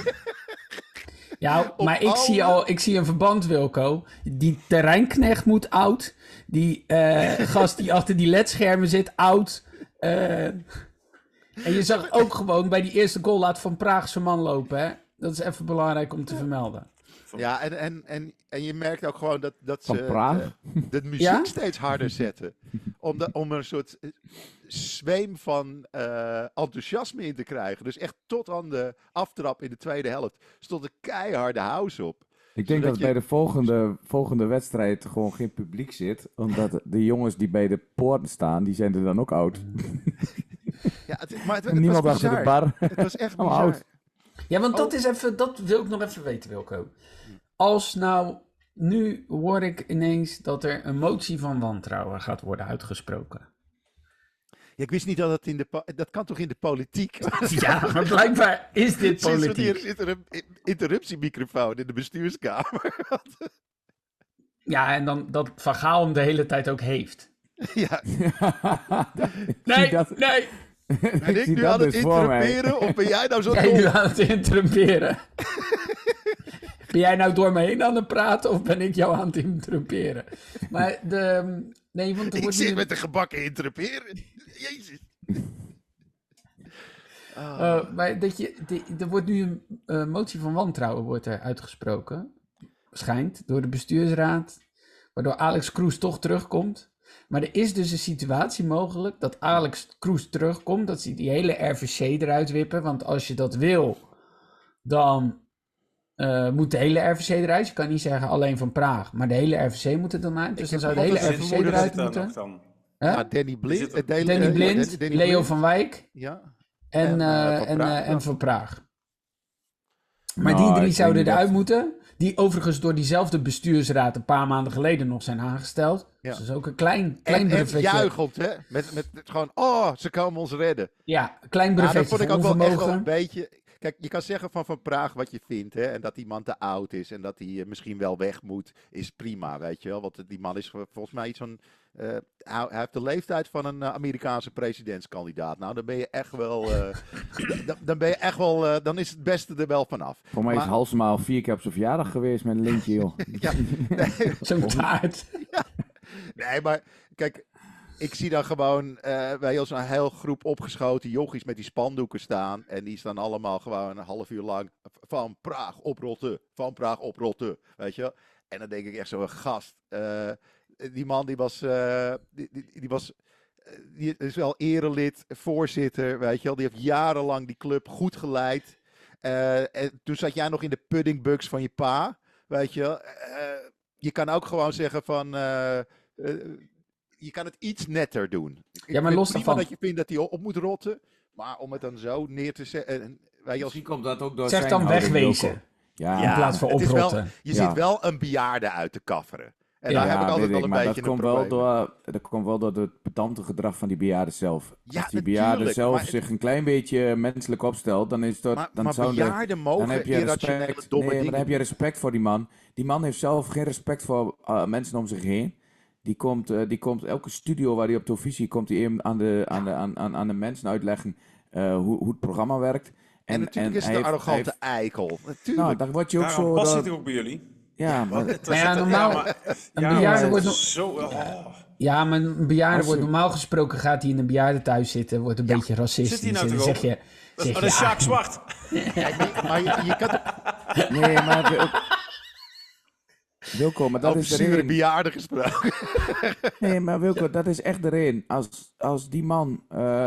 Ja, maar ik zie een verband, Wilco. Die terreinknecht moet oud. Die gast die achter die ledschermen zit, oud. En je zag ook gewoon bij die eerste goal laat Van Praag zijn man lopen, hè? Dat is even belangrijk om te vermelden. Ja, en je merkt ook gewoon dat Van ze Praag? de muziek steeds harder zetten. Om er een soort zweem van enthousiasme in te krijgen. Dus echt tot aan de aftrap in de tweede helft stond een keiharde house op. Ik denk dat bij de volgende wedstrijd gewoon geen publiek zit. Omdat de jongens die bij de poorten staan, die zijn er dan ook oud. Ja, het niemand was achter de bar. Het was echt bizar. Oud. Ja, want dat wil ik nog even weten, Wilco. Als nou, nu hoor ik ineens dat er een motie van wantrouwen gaat worden uitgesproken. Ja, ik wist niet dat dat kan toch in de politiek? Ja, maar blijkbaar is dit politiek. Sinds wanneer zit er een interruptiemicrofoon in de bestuurskamer? Ja, en dan dat Van Gaal hem de hele tijd ook heeft. Ja. Nee. Ben ik nu aan het interrumperen of ben jij nou zo dom? Ben jij nu aan het interrumperen? Ben jij nou door me heen aan het praten of ben ik jou aan het interrumperen? Maar nee, want ik zit met de gebakken interrumperen. Jezus. Maar er wordt nu een motie van wantrouwen wordt er uitgesproken. Schijnt door de bestuursraad. Waardoor Alex Kroes toch terugkomt. Maar er is dus een situatie mogelijk dat Alex Kroes terugkomt. Dat ze die hele RVC eruit wippen. Want als je dat wil, dan moet de hele RVC eruit. Je kan niet zeggen alleen van Praag. Maar de hele RVC moet er dan uit. Dus dan zou de hele RVC eruit moeten. Ja, Danny Blind, Leo van Wijk. Ja. En Van Praag. Maar die 3 zouden eruit moeten. Die overigens door diezelfde bestuursraad een paar maanden geleden nog zijn aangesteld. Ja. Dus dat is ook een klein brevetje. En juichelt, hè? Met gewoon, ze komen ons redden. Ja, een klein brevetje dat vond ik ook van wel echt wel onvermogen. een beetje... Kijk, je kan zeggen van Praag wat je vindt, hè. En dat die man te oud is en dat hij misschien wel weg moet, is prima, weet je wel. Want die man is volgens mij iets van... hij heeft de leeftijd van een Amerikaanse presidentskandidaat. Nou, dan ben je echt wel... dan is het beste er wel vanaf. Voor mij is Halsema al 4 keer op zijn verjaardag geweest met een lintje, joh. Ja, nee, Zo'n taart. nee, maar kijk... Ik zie dan gewoon bij ons een heel groep opgeschoten jochies met die spandoeken staan. En die staan allemaal gewoon een half uur lang van Praag oprotten. Van Praag oprotten. Weet je wel? En dan denk ik echt zo, gast. Die man die is wel erelid, voorzitter. Weet je wel? Die heeft jarenlang die club goed geleid. En toen zat jij nog in de puddingbugs van je pa. Weet je wel? Je kan ook gewoon zeggen van... je kan het iets netter doen. Ja, maar los daarvan. Dat je vindt dat hij op moet rotten. Maar om het dan zo neer te zetten... Misschien komt dat ook door Zeg zijn dan houding, wegwezen. Wilco. Ja, in plaats van oprotten. Je zit wel een bejaarde uit te kafferen. En daar heb ik altijd wel een beetje dat komt dat komt wel door het pedante gedrag van die bejaarden zelf. Ja, als die bejaarden zelf maar zich een klein beetje menselijk opstelt, dan is dat... Maar bejaarden mogen irrationele domme dingen. Maar dan heb je respect voor die man. Die man heeft zelf geen respect voor mensen om zich heen. Die komt elke studio waar hij op televisie komt, die even aan de mensen uitleggen hoe het programma werkt. En natuurlijk is het een arrogante eikel. Natuurlijk. Nou, dan word je ook Daarom zo... past het ook bij jullie. Ja, maar... normaal... Een bejaarde wordt... Zo... Ja, maar een bejaarde wordt normaal gesproken, gaat hij in een bejaardentehuis zitten, wordt een beetje racistisch. Zit hij nou en dan toch zeg je... Dat is Sjaak Zwart. Maar je kan... Nee, maar... Wilco, maar dat Over is de zure reden. bejaarden gesproken. Nee, maar Wilco, dat is echt de reden. Als die man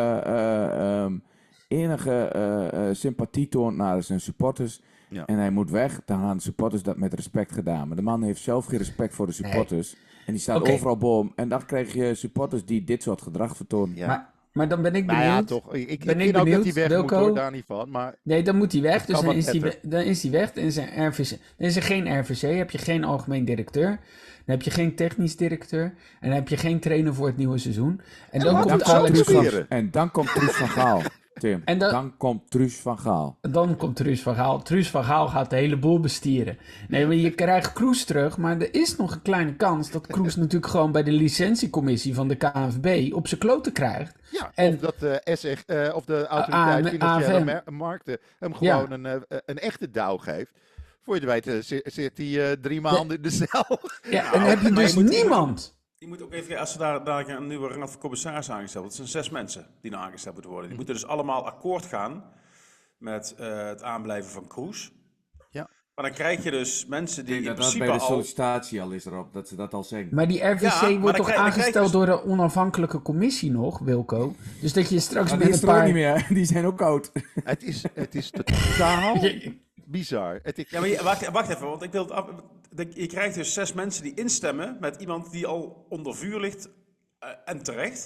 enige sympathie toont naar zijn supporters en hij moet weg, dan gaan de supporters dat met respect gedaan. Maar de man heeft zelf geen respect voor de supporters. En die staat overal boven. En dan krijg je supporters die dit soort gedrag vertonen. Ja. Maar dan ben ik benieuwd. Nou ja, toch. Ik vind ook dat hij weg Wilco? moet, hoor, daar niet van. Maar Nee, dan moet hij weg. Dus dan is hij weg. Dan is er geen RVC. Heb je geen algemeen directeur. Dan heb je geen technisch directeur. En dan heb je geen trainer voor het nieuwe seizoen. En dan komt Alex En dan komt Truus van Gaal. Tim, dan komt Truus van Gaal. Dan komt Truus van Gaal. Truus van Gaal gaat de hele boel bestieren. Nee, maar je krijgt Kroes terug. Maar er is nog een kleine kans dat Kroes natuurlijk gewoon bij de licentiecommissie van de KNVB op zijn kloten krijgt. ja, of dat of de autoriteit financiële markten hem gewoon een echte douw geeft. Voor je het weet zit hij 3 maanden in de cel. Ja, en dan heb je dus niemand. Je moet ook even, als ze daar een nieuwe raad van commissaris aangesteld, dat zijn 6 mensen die nou aangesteld moeten worden. Die moeten dus allemaal akkoord gaan met het aanblijven van Kroes. Ja. Maar dan krijg je dus mensen die in dat principe bij de sollicitatie al is erop, dat ze dat al zeggen. Maar die RVC wordt toch aangesteld door een onafhankelijke commissie nog, Wilco? Dus dat je straks met die een paar... niet meer, die zijn ook koud. Het is totaal bizar. Ja, maar wacht even, want ik wil je krijgt dus 6 mensen die instemmen met iemand die al onder vuur ligt en terecht.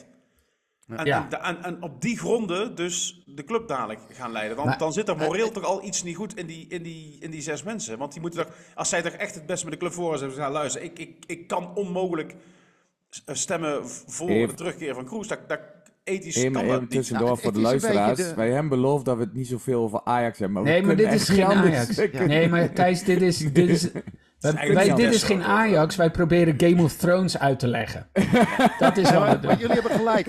En op die gronden dus de club dadelijk gaan leiden. Dan zit er moreel toch al iets niet goed in die 6 mensen. Want die moeten toch, als zij toch echt het beste met de club voor hebben, zeggen, luister, ik kan onmogelijk stemmen voor de terugkeer van Kroes. Ethisch kan dat even tussendoor voor de luisteraars. Wij hebben beloofd dat we het niet zoveel over Ajax hebben. Maar nee, maar dit is geen Ajax. Nee, maar Thijs, dit is geen Ajax. Wij proberen Game of Thrones uit te leggen. Dat is wat we doen. Maar jullie hebben gelijk.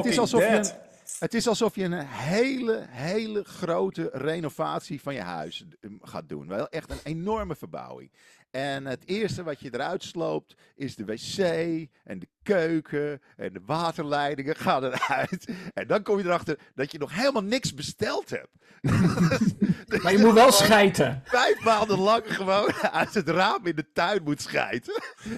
Het is alsof je een hele grote renovatie van je huis gaat doen. Wel echt een enorme verbouwing. En het eerste wat je eruit sloopt is de wc en de keuken en de waterleidingen gaan eruit. En dan kom je erachter dat je nog helemaal niks besteld hebt. Maar je moet wel schijten. 5 maanden lang gewoon uit het raam in de tuin moet schijten.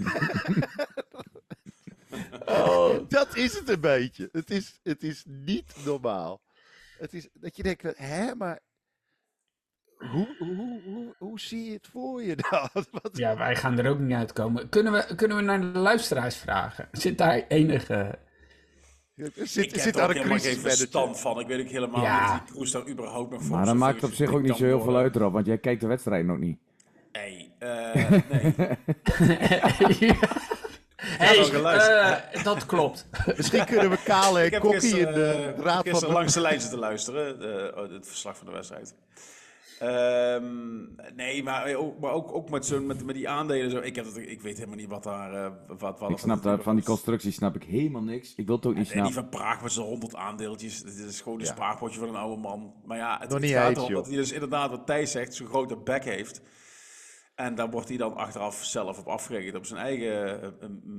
Dat is het een beetje. Het is niet normaal. Het is dat je denkt, maar... Hoe zie je het voor je dan? Ja, wij gaan er ook niet uitkomen. Kunnen we naar de luisteraars vragen? Zit daar enige... Ik heb er ook helemaal geen verstand van. Ik weet ook helemaal niet of die Kroes daar überhaupt nog voor. Maar dat maakt op zich ook niet zo heel veel uit erop, want jij kijkt de wedstrijd nog niet. Hey, Hey, dat klopt. Misschien kunnen we Kale en Kokkie in de raad van... Ik heb langs de lijn zitten luisteren, het verslag van de wedstrijd. Nee, maar ook met die aandelen. Zo. Ik weet helemaal niet wat daar... ik snap daar, van die constructie snap ik helemaal niks. Ik wil het ook niet snappen. Die van Praag met zijn 100 aandeeltjes. Dit is gewoon een spraakpotje van een oude man. Maar ja, het gaat erom dat hij dus inderdaad, wat Thijs zegt, zo'n grote bek heeft. En daar wordt hij dan achteraf zelf op afgerekend. Op zijn eigen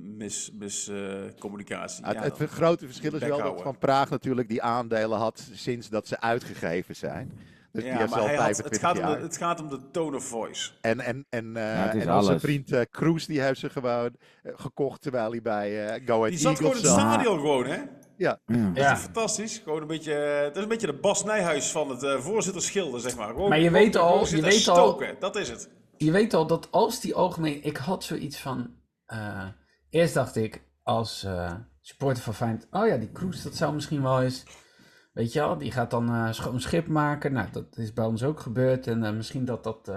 miscommunicatie. Het grote verschil is wel dat Van Praag natuurlijk die aandelen had sinds dat ze uitgegeven zijn. Dus die heeft al 25 jaar. Het gaat om de tone of voice. En onze vriend Kroes, die heeft ze gewoon gekocht terwijl hij bij Go Ahead Eagles Die zat gewoon in het stadion gewoon, hè? Ja. Dat is fantastisch. Gewoon een beetje, het is een beetje de Bas Nijhuis van het voorzitterschilde, zeg maar. Gewoon, maar je weet al, dat is het. Je weet al dat als die algemeen... Ik had zoiets van... eerst dacht ik als supporter van Feyenoord... Oh ja, die Kroes, dat zou misschien wel eens... Weet je wel, die gaat dan schoon schip maken. Nou, dat is bij ons ook gebeurd. En misschien dat...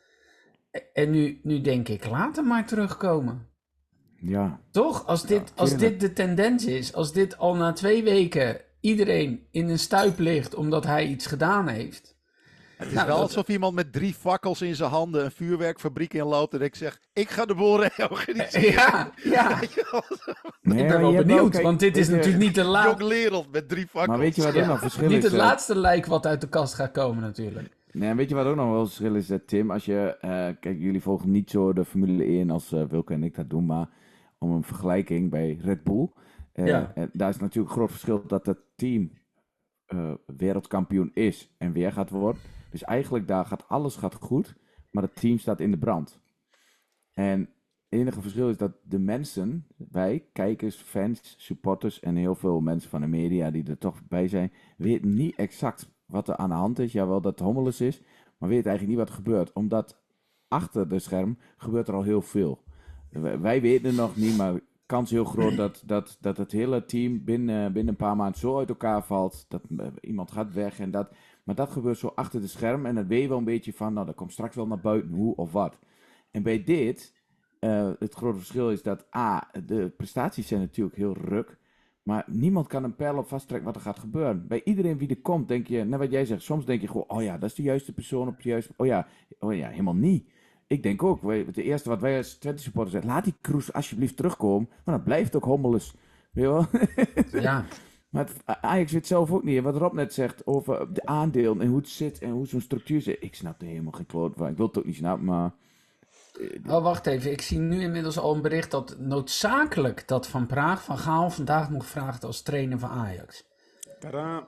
En nu denk ik, laat hem maar terugkomen. Ja. Toch? Als dit de tendens is, als dit al na 2 weken iedereen in een stuip ligt omdat hij iets gedaan heeft. Het is wel alsof iemand met 3 fakkels in zijn handen een vuurwerkfabriek inloopt en ik zeg, ik ga de boel reorganiseren. Ja. Nee, ik ben wel benieuwd, want dit is natuurlijk niet de laatste... Jonglerend met 3 fakkels. Maar weet je wat ook nog verschil is? Niet het laatste lijk wat uit de kast gaat komen natuurlijk. Nee, weet je wat ook nog wel verschil is, Tim? Als je, kijk, jullie volgen niet zo de Formule 1 als Wilke en ik dat doen, maar om een vergelijking bij Red Bull. Daar is natuurlijk een groot verschil dat het team wereldkampioen is en weer gaat worden. Dus eigenlijk daar alles gaat goed, maar het team staat in de brand. En het enige verschil is dat de mensen, wij, kijkers, fans, supporters en heel veel mensen van de media die er toch bij zijn, weten niet exact wat er aan de hand is. Jawel, dat het hommeles is, maar weten eigenlijk niet wat er gebeurt. Omdat achter de scherm gebeurt er al heel veel. Wij weten het nog niet, maar kans heel groot dat het hele team binnen een paar maanden zo uit elkaar valt. Dat iemand gaat weg en dat... Maar dat gebeurt zo achter de scherm en dan weet je wel een beetje van, nou, dat komt straks wel naar buiten, hoe of wat. En bij dit, het grote verschil is dat, de prestaties zijn natuurlijk heel ruk, maar niemand kan een pijl op vasttrekken wat er gaat gebeuren. Bij iedereen wie er komt, denk je, net wat jij zegt, soms denk je gewoon, oh ja, dat is de juiste persoon op de juiste... Oh ja, helemaal niet. Ik denk ook, het eerste wat wij als Twente supporters zeggen, laat die Kroes alsjeblieft terugkomen, maar dan blijft ook hommeles. Weet je wel? Ja. Maar Ajax weet zelf ook niet. Wat Rob net zegt over de aandelen en hoe het zit en hoe zo'n structuur zit. Ik snap er helemaal geen kloot van. Ik wil het ook niet snappen, maar... wacht even. Ik zie nu inmiddels al een bericht dat noodzakelijk dat Van Praag van Gaal vandaag nog vraagt als trainer van Ajax. Tadaa.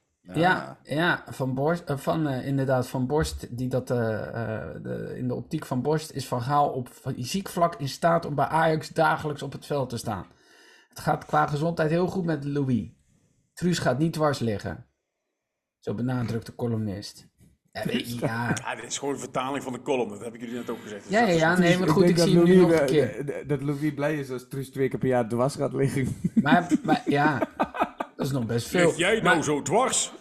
Ja, inderdaad Van Borst, die dat in de optiek van Borst is Van Gaal op fysiek vlak in staat om bij Ajax dagelijks op het veld te staan. Het gaat qua gezondheid heel goed met Louis. Truus gaat niet dwars liggen. Zo benadrukt de columnist. Ja, dit is gewoon een vertaling van de column. Dat heb ik jullie net ook gezegd. Nee, maar goed, ik zie hem nu nog een keer. Dat Louis blij is als Truus 2 keer per jaar dwars gaat liggen. Maar ja, dat is nog best veel. Lig jij nou zo dwars?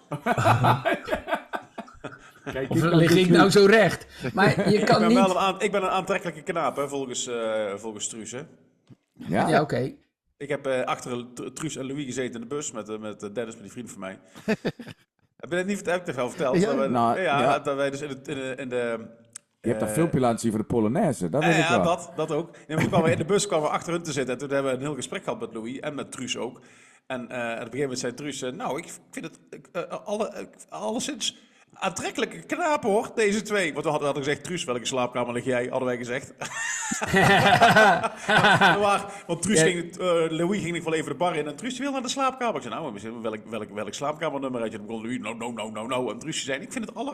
Kijk, of lig ik nou zo recht? Maar je kan ik ben een aantrekkelijke knaap, hè, volgens Truus. Hè? Ja, oké. Ik heb achter Truus en Louis gezeten in de bus met Dennis, met die vriend van mij. Heb je het niet verteld? Ik heb het wel verteld. Dat wij dus in de... Je hebt dat filmpje laten zien voor de Polonaise, dat weet ik wel. Dat ook. In de bus kwamen we achter hun te zitten en toen hebben we een heel gesprek gehad met Louis en met Truus ook. En op een gegeven moment zei Truus, ik vind het alleszins aantrekkelijke knaap hoor, deze 2. Want we hadden gezegd, Truus, welke slaapkamer lig jij? Hadden wij gezegd. Want Truus Louis ging nog wel even de bar in en Truus wil naar de slaapkamer. Ik zei, welk slaapkamernummer had je? Dan begon Louis, nou. En Truus zei, ik vind het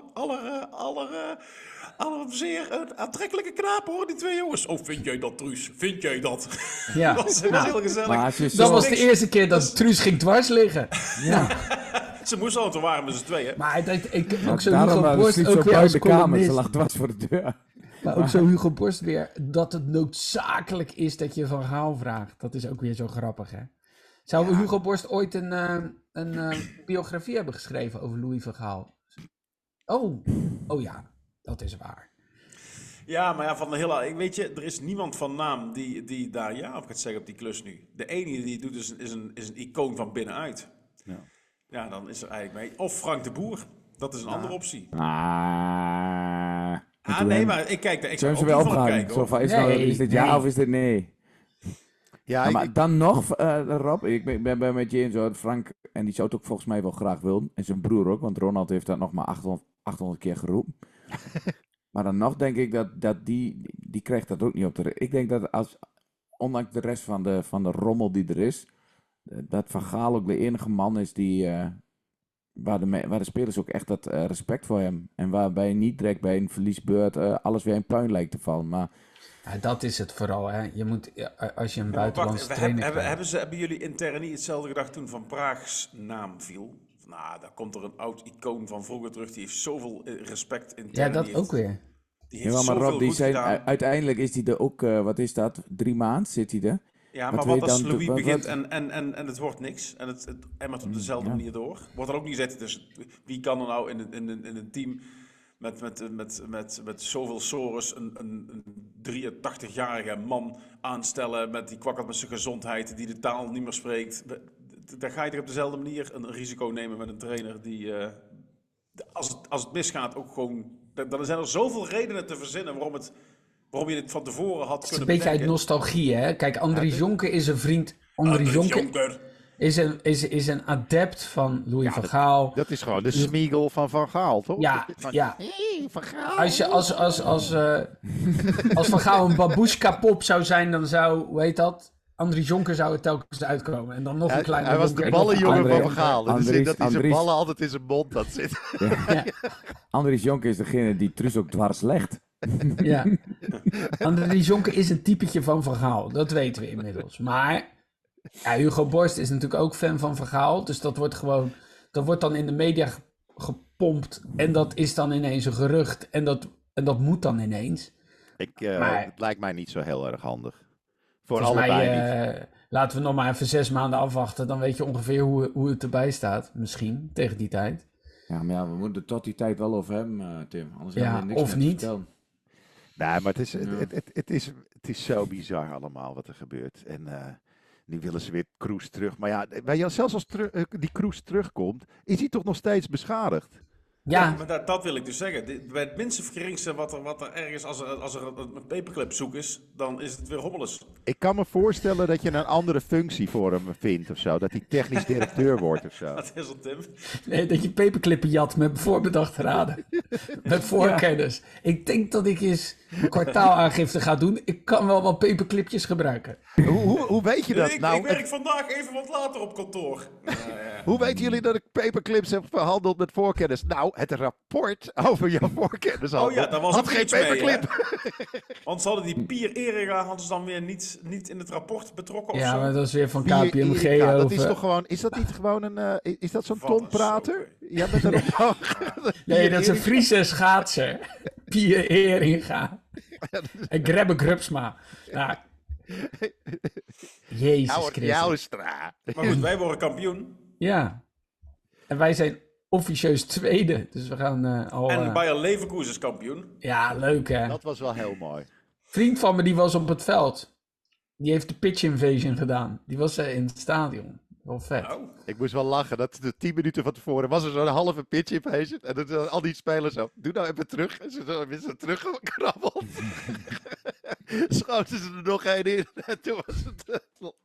zeer aantrekkelijke knaap hoor, die 2 jongens. Oh, vind jij dat, Truus? Vind jij dat? Ja. Dat was heel gezellig. Dat was de eerste keer dat Truus ging dwars liggen. Ja. Ze moesten al, toen waren we z'n tweeën. Maar ik ook zo Hugo Borst ook weer als columnist. Ze lag dwars voor de deur. Maar ook zo Hugo Borst weer, dat het noodzakelijk is dat je Van Gaal vraagt. Dat is ook weer zo grappig, hè? Zou Hugo Borst ooit een biografie hebben geschreven over Louis van Gaal? Oh ja, dat is waar. Ja, maar ja, van de hele... Weet je, er is niemand van naam die daar ja op gaat zeggen op die klus nu. De enige die het doet is een icoon van binnenuit. Ja. Ja, dan is er eigenlijk mee. Of Frank de Boer. Dat is een andere optie. Nee, maar ik kijk daar. Ik zou ook wel niet van kijken, hoor. Zo van, is dit ja of is dit nee? Ja, maar dan nog, Rob, ik ben met je en Frank, en die zou het ook volgens mij wel graag willen. En zijn broer ook, want Ronald heeft dat nog maar 800 keer geroepen. Maar dan nog denk ik dat die krijgt dat ook niet op de... Ik denk dat ondanks de rest van de rommel die er is, dat Van Gaal ook de enige man is die... Waar de spelers ook echt dat respect voor hem. En waarbij niet direct bij een verliesbeurt alles weer in puin lijkt te vallen. Maar... Ja, dat is het vooral. Hè. Je moet, als je een buitenlandse trainer hebben jullie intern niet hetzelfde gedacht toen Van Praags naam viel? Nou, daar komt er een oud icoon van vroeger terug. Die heeft zoveel respect intern. Ja, dat ook weer. Die heeft maar Rob, goed gedaan. Uiteindelijk is hij er ook, wat is dat? 3 maanden zit hij er. Ja, maar wat als Louis begint en het wordt niks. En het emmert op dezelfde manier door. Wordt er ook niet gezegd, dus wie kan er nou in een team met zoveel sores een 83-jarige man aanstellen die kwakkelt met zijn gezondheid, die de taal niet meer spreekt. Dan ga je toch op dezelfde manier een risico nemen met een trainer die, als het misgaat, ook gewoon... Dan zijn er zoveel redenen te verzinnen waarom je dit van tevoren had kunnen bedenken. Het is een beetje uit nostalgie, hè? Kijk, Andries Jonker is een vriend... Andries Jonker is een adept van Louis van Gaal. Dat is gewoon de Smeagol van Van Gaal, toch? Ja. Hey, Van Gaal. Als Van Gaal een babushka-pop zou zijn, dan zou, hoe heet dat? Andries Jonker zou er telkens uitkomen. En dan nog een kleine... Hij was de ballenjongen van Van Gaal. Dat hij zijn Andries... ballen altijd in zijn mond had zitten. Ja. Andries Jonker is degene die Truus ook dwars legt. Ja. Andries Jonker is een typetje van Van Gaal. Dat weten we inmiddels. Maar ja, Hugo Borst is natuurlijk ook fan van Van Gaal. Dus dat wordt dan in de media gepompt. En dat is dan ineens een gerucht. En dat moet dan ineens. Het lijkt mij niet zo heel erg handig. Voor allebei niet. Laten we nog maar even 6 maanden afwachten. Dan weet je ongeveer hoe het erbij staat. Misschien, tegen die tijd. Ja, maar we moeten tot die tijd wel over hem, Tim. Anders ja, niks of niet. Nee, maar het is zo bizar allemaal wat er gebeurt. En nu willen ze weer Kroes terug. Maar ja, zelfs als die Kroes terugkomt, is hij toch nog steeds beschadigd. Ja, maar dat wil ik dus zeggen. Bij het minste geringste wat er ergens, als er een paperclip zoek is, dan is het weer hommeles. Ik kan me voorstellen dat je een andere functie voor hem vindt of zo. Dat hij technisch directeur wordt of zo. Wat is er, Tim? Nee, dat je paperclippen jat met voorbedachte raden. Met voorkennis. Ja. Ik denk dat ik eens een kwartaalaangifte ga doen. Ik kan wel wat paperclipjes gebruiken. Hoe weet je dat? Ik werk vandaag even wat later op kantoor. Hoe weten jullie dat ik paperclips heb verhandeld met voorkennis? Nou, het rapport over jouw voorkennis daar was had geen paperclip. Want ze hadden die Pier Erega hadden ze dan weer niet in het rapport betrokken of zo? Ja, maar dat is weer van KPMG. Ja, dat is toch gewoon... Is dat niet gewoon is dat zo'n tonprater? Ja, met een nee, dat is een Friese schaatser. Pier Eringa. En Grebbe Grubsma. Ja. Jezus Christus. Joustra. Maar goed, wij worden kampioen. Ja. En wij zijn officieus tweede. Dus we gaan En Bayer Leverkusen is kampioen. Ja, leuk hè. Dat was wel heel mooi. Vriend van me, die was op het veld. Die heeft de pitch invasion gedaan. Die was in het stadion. Wel vet. Oh. Ik moest wel lachen. Dat de 10 minuten van tevoren was er zo'n halve pitch invasion. En dan al die spelers zo. Doe nou even terug. En ze zo teruggekrabbeld. Schoten ze er nog één in. En toen was het...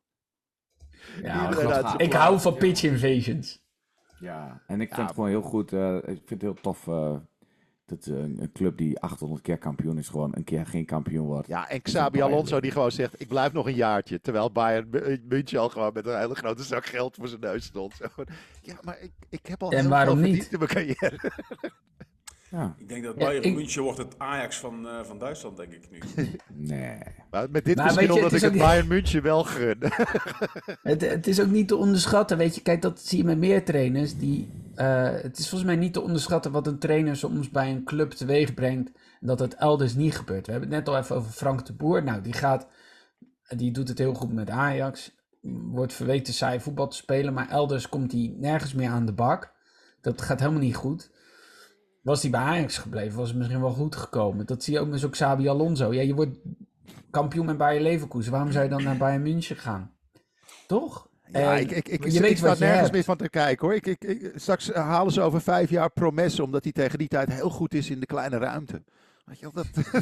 Ja, ik hou van pitch invasions. Ja, en ik vind het gewoon heel goed. Ik vind het heel tof dat een club die 800 keer kampioen is, gewoon een keer geen kampioen wordt. Ja, en Xabi Alonso die gewoon zegt, ik blijf nog een jaartje. Terwijl Bayern München al gewoon met een hele grote zak geld voor zijn neus stond. Zo. Ja, maar ik heb al heel veel verdiend in mijn carrière. Ja. Ik denk dat Bayern München wordt het Ajax van Duitsland, denk ik nu. Nee. Maar met dit verschil dat ik het Bayern München wel gun. Het is ook niet te onderschatten, weet je. Kijk, dat zie je met meer trainers. Het is volgens mij niet te onderschatten wat een trainer soms bij een club teweeg brengt. En dat het elders niet gebeurt. We hebben het net al even over Frank de Boer. Nou, die doet het heel goed met Ajax. Wordt verweten saai voetbal te spelen. Maar elders komt hij nergens meer aan de bak. Dat gaat helemaal niet goed. Was hij bij Ajax gebleven, was het misschien wel goed gekomen. Dat zie je ook met zo'n Xabi Alonso. Ja, je wordt kampioen met Bayer Leverkusen. Waarom zou je dan naar Bayern München gaan? Toch? Ja, ik sta nergens meer van te kijken hoor. Straks halen ze over 5 jaar Promes, omdat hij tegen die tijd heel goed is in de kleine ruimte. Weet je wel, dat...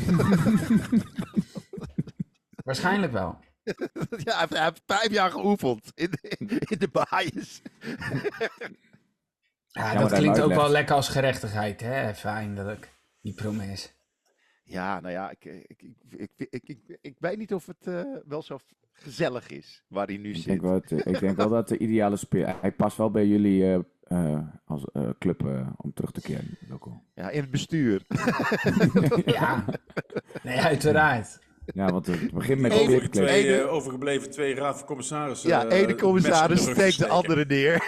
Waarschijnlijk wel. Ja, hij heeft 5 jaar geoefend in de baaiers. Ja, dat klinkt ook wel lekker als gerechtigheid, hè? Even eindelijk, die Promes. Ja, nou ja, ik weet niet of het wel zo gezellig is waar hij nu zit. Ik denk wel dat de ideale speler... Hij past wel bij jullie als club om terug te keren. Ja, in het bestuur. Ja, nee, uiteraard. Ja, want het begint met... Overgebleven 2 raad van commissarissen. Ja, ene commissaris steekt de andere neer.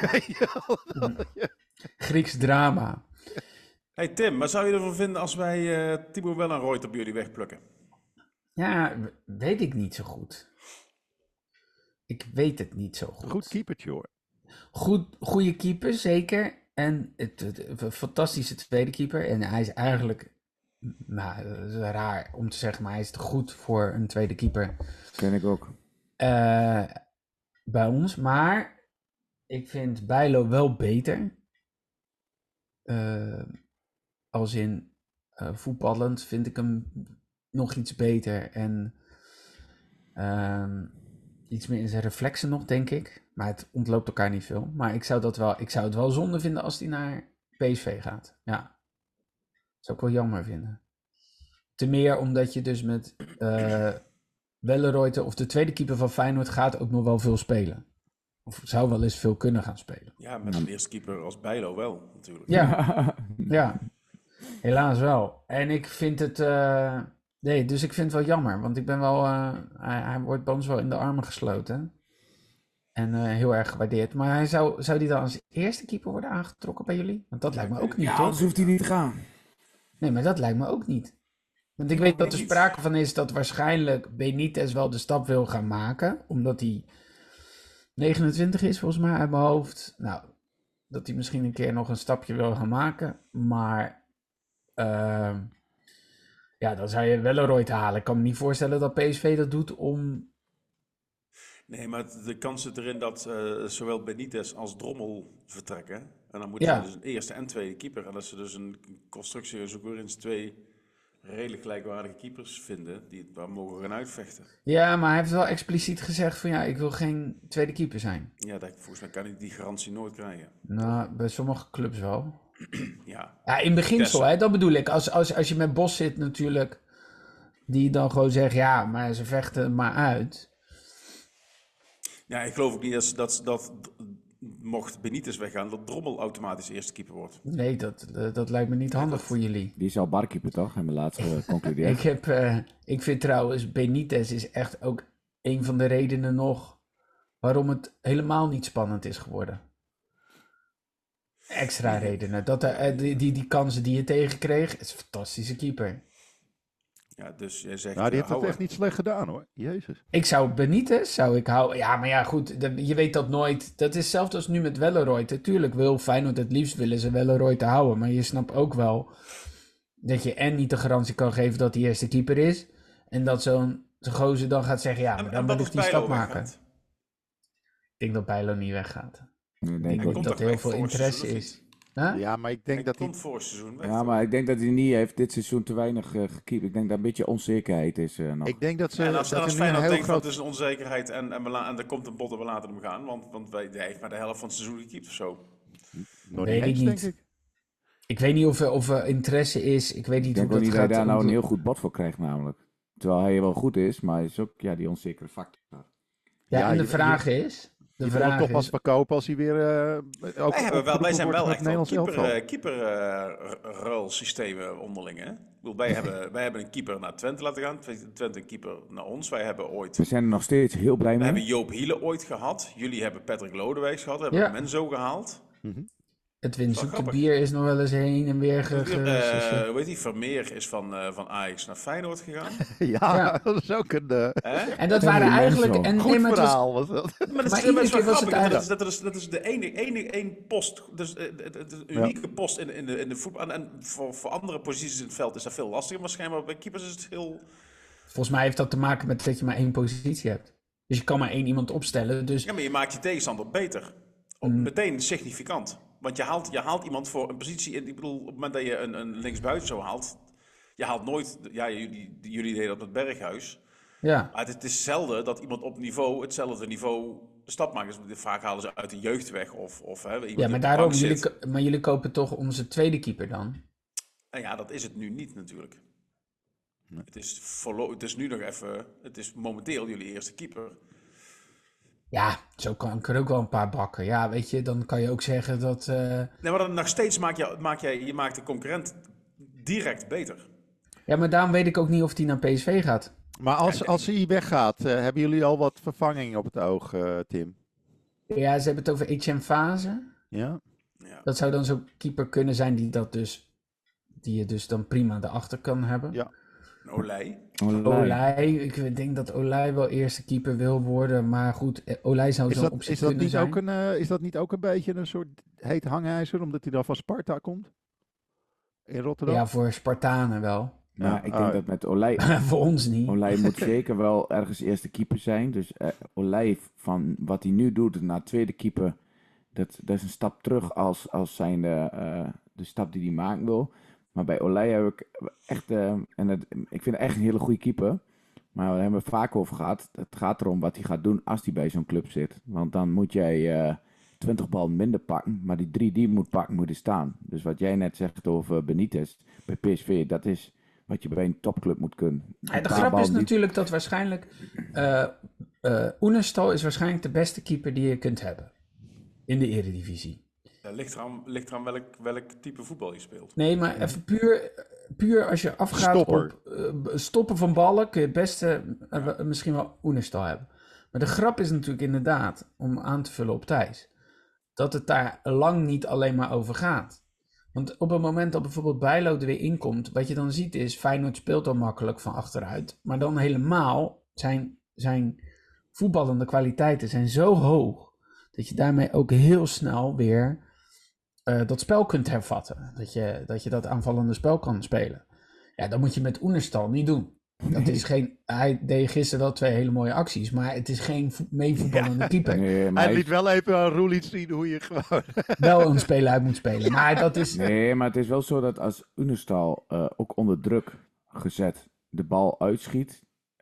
Grieks drama. Hey Tim, wat zou je ervan vinden als wij Timo Wellenreuter bij jullie wegplukken? Ja, weet ik niet zo goed. Ik weet het niet zo goed. Goed keepertje hoor. Goede keeper, zeker. En een fantastische tweede keeper. En hij is eigenlijk... Nou, dat is raar om te zeggen, maar hij is te goed voor een tweede keeper. Ken ik ook. Bij ons. Maar ik vind Bijlo wel beter. Als in voetballend vind ik hem nog iets beter. En iets meer in zijn reflexen nog, denk ik. Maar het ontloopt elkaar niet veel. Maar ik zou het wel zonde vinden als hij naar PSV gaat. Ja. Dat zou ik wel jammer vinden. Ten meer omdat je dus met Wellenreuter of de tweede keeper van Feyenoord gaat ook nog wel veel spelen. Of zou wel eens veel kunnen gaan spelen. Ja, met een eerste keeper als Bijlo wel, natuurlijk. Ja, ja. Helaas wel. En ik vind het... nee, dus ik vind het wel jammer. Want ik ben wel... hij wordt bij ons wel in de armen gesloten. En heel erg gewaardeerd. Maar hij zou die dan als eerste keeper worden aangetrokken bij jullie? Want dat lijkt me ook niet, toch? Anders hoeft hij niet te gaan. Nee, maar dat lijkt me ook niet. Want ik weet dat er sprake van is dat waarschijnlijk Benitez wel de stap wil gaan maken. Omdat hij 29 is, volgens mij, uit mijn hoofd. Nou, dat hij misschien een keer nog een stapje wil gaan maken. Maar ja, dan zou je Wellenreuter halen. Ik kan me niet voorstellen dat PSV dat doet om... Nee, maar de kans zit erin dat zowel Benitez als Drommel vertrekken. En dan moeten ze dus een eerste en tweede keeper. En dat ze dus een constructie zoeken waarin ze 2 redelijk gelijkwaardige keepers vinden. Die het daar mogen gaan uitvechten. Ja, maar hij heeft wel expliciet gezegd van ja, ik wil geen tweede keeper zijn. Ja, volgens mij kan hij die garantie nooit krijgen. Nou, bij sommige clubs wel. Ja. Ja, in beginsel, hè, dat bedoel ik. Als je met Bos zit natuurlijk, die dan gewoon zegt ja, maar ze vechten maar uit. Ja, ik geloof ook niet dat mocht Benitez weggaan, dat Drommel automatisch eerste keeper wordt. Nee, dat lijkt me niet handig voor jullie. Die is al barkeeper toch? Hebben we laatst geconcludeerd. Ik vind trouwens, Benitez is echt ook een van de redenen nog waarom het helemaal niet spannend is geworden. Extra redenen. Die kansen die je tegenkreeg, is een fantastische keeper. Ja, dus jij zegt... Nou, die heeft het echt niet slecht gedaan hoor. Jezus. Ik zou Benitez, houden. Ja, maar ja, goed. Je weet dat nooit. Dat is hetzelfde als nu met Wellenreuter. Tuurlijk wil Feyenoord het liefst willen ze Wellenreuter houden. Maar je snapt ook wel dat je niet de garantie kan geven dat hij eerste keeper is. En dat zo'n gozer dan gaat zeggen, ja, maar dan wil ik die stap maken. Ik denk dat Bijlo niet weggaat. Ik denk dat er heel veel interesse is. Huh? Ja, maar ik denk dat hij... voor seizoen weg. Ja, maar ik denk dat hij niet heeft dit seizoen te weinig gekiept. Ik denk dat een beetje onzekerheid is nog. Ik denk dat ze... En als dat Feyenoord denkt van het is een onzekerheid en er komt een bot en we laten hem gaan. Want hij heeft maar de helft van het seizoen gekiept of zo. Nog niet eens, denk ik. Ik weet niet of er interesse is. Ik weet niet hoe dat gaat. Ik denk dat hij daar nou een heel goed bod voor krijgt namelijk. Terwijl hij wel goed is, maar hij is ook die onzekere factor. Ja, en de vraag is... Je wil hem toch pas verkopen als hij weer... wij zijn wel echt een keeperruilsystemen onderling. Hè? Wij hebben een keeper naar Twente laten gaan. Twente een keeper naar ons. Wij hebben ooit... We zijn er nog steeds heel blij mee. We hebben Joop Hiele ooit gehad. Jullie hebben Patrick Lodewijks gehad. We hebben Menzo gehaald. Edwin Zoetebier is nog wel eens heen en weer hoe heet die? Vermeer is van Ajax naar Feyenoord gegaan. Ja, dat is ook een... En dat waren eigenlijk... Goed verhaal was dat. Maar dat is wel grappig. Dat is de één post. Dus de unieke post in de voetbal. En voor andere posities in het veld is dat veel lastiger. Waarschijnlijk, maar bij keepers is het heel... Volgens mij heeft dat te maken met dat je maar 1 positie hebt. Dus je kan maar 1 iemand opstellen. Dus... Ja, maar je maakt je tegenstander beter. Meteen significant. Want je haalt iemand voor een positie. Ik bedoel, op het moment dat je een linksbuiten zo haalt. Je haalt nooit. Ja, jullie deden dat met Berghuis. Ja. Maar het is zelden dat iemand op hetzelfde niveau de stap maakt. Dus vaak halen ze uit de jeugd weg. Ja, maar daarom. Jullie kopen toch onze tweede keeper dan? Nou ja, dat is het nu niet natuurlijk. Nee. Het is nu nog even. Het is momenteel jullie eerste keeper. Ja, zo kan ik er ook wel een paar bakken. Ja, weet je, dan kan je ook zeggen dat... Nee, maar dan nog steeds maakt de concurrent direct beter. Ja, maar daarom weet ik ook niet of hij naar PSV gaat. Maar als hij weggaat, hebben jullie al wat vervangingen op het oog, Tim? Ja, ze hebben het over Etienne Fase. Ja. Dat zou dan zo'n keeper kunnen zijn die je dus dan prima erachter kan hebben. Ja. Olij. Ik denk dat Olij wel eerste keeper wil worden. Maar goed, Olij zou zo op zich kunnen zijn. Is dat niet ook een beetje een soort heet hangijzer, omdat hij dan van Sparta komt? In Rotterdam? Ja, voor Spartanen wel. Ja, ik denk dat met Olij... voor ons niet. Olij moet zeker wel ergens eerste keeper zijn. Dus Olij, van wat hij nu doet naar tweede keeper... Dat is een stap terug als zijn de stap die hij maken wil. Maar bij Olij heb ik echt... ik vind het echt een hele goede keeper. Maar daar hebben we het vaak over gehad. Het gaat erom wat hij gaat doen als hij bij zo'n club zit. Want dan moet jij 20 ballen minder pakken. Maar die 3 die je moet pakken, moet er staan. Dus wat jij net zegt over Benitez bij PSV, dat is wat je bij een topclub moet kunnen. Ja, de grap is natuurlijk dat waarschijnlijk... Oenerstal is waarschijnlijk de beste keeper die je kunt hebben. In de Eredivisie. Ligt eraan welk type voetbal je speelt. Nee, maar even puur als je afgaat op stoppen van ballen, kun je het beste misschien wel Oenerstal hebben. Maar de grap is natuurlijk inderdaad, om aan te vullen op Thijs, dat het daar lang niet alleen maar over gaat. Want op het moment dat bijvoorbeeld Bijlo er weer inkomt, wat je dan ziet is, Feyenoord speelt al makkelijk van achteruit, maar dan helemaal zijn voetballende kwaliteiten zijn zo hoog, dat je daarmee ook heel snel weer dat spel kunt hervatten. Dat je dat aanvallende spel kan spelen. Ja, dat moet je met Oenerstal niet doen. Dat is hij deed gisteren wel 2 hele mooie acties, maar het is geen meevoetballende keeper. Nee, hij liet wel even aan Roelie zien hoe je gewoon... wel een speler uit moet spelen, maar dat is... Nee, maar het is wel zo dat als Oenerstal ook onder druk gezet de bal uitschiet...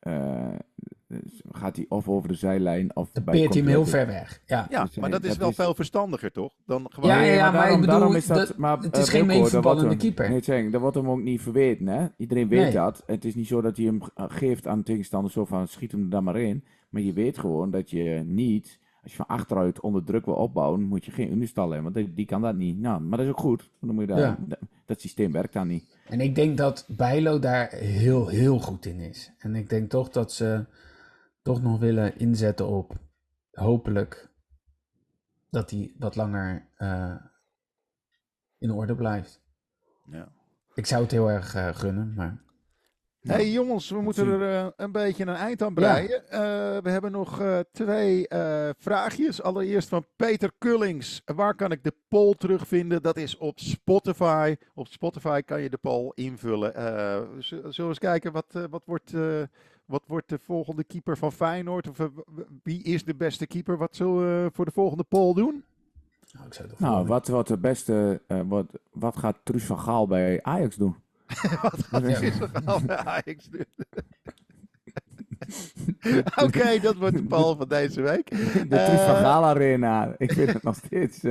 gaat hij of over de zijlijn of dan peert hij hem heel ver weg. Ja, dus maar dat is wel veel verstandiger, toch? Dan gewoon... maar ik bedoel, is dat, het is geen meevoetballende keeper. Nee, dat wordt hem ook niet verweten, hè? Iedereen weet dat. Het is niet zo dat hij hem geeft aan de tegenstander, zo van schiet hem er dan maar in. Maar je weet gewoon dat je niet, als je van achteruit onder druk wil opbouwen, moet je geen Oenerstal hebben, want die kan dat niet. Nou, maar dat is ook goed. Dan moet je dat systeem werkt dan niet. En ik denk dat Bijlo daar heel, heel goed in is. En ik denk toch dat ze toch nog willen inzetten op, hopelijk, dat hij wat langer in orde blijft. Ja. Ik zou het heel erg gunnen, maar... Hey jongens, we moeten er een beetje een eind aan breien. Ja. We hebben nog 2 vraagjes. Allereerst van Peter Kullings. Waar kan ik de poll terugvinden? Dat is op Spotify. Op Spotify kan je de poll invullen. Zullen we eens kijken, wat wordt de volgende keeper van Feyenoord? Of wie is de beste keeper? Wat zullen we voor de volgende poll doen? Wat wordt de beste... wat gaat Truus van Gaal bij Ajax doen? Wat gaat Truus van Gaal bij Ajax doen? Oké, dat wordt de poll van deze week. De Truus van Gaal Arena. Ik vind het nog steeds...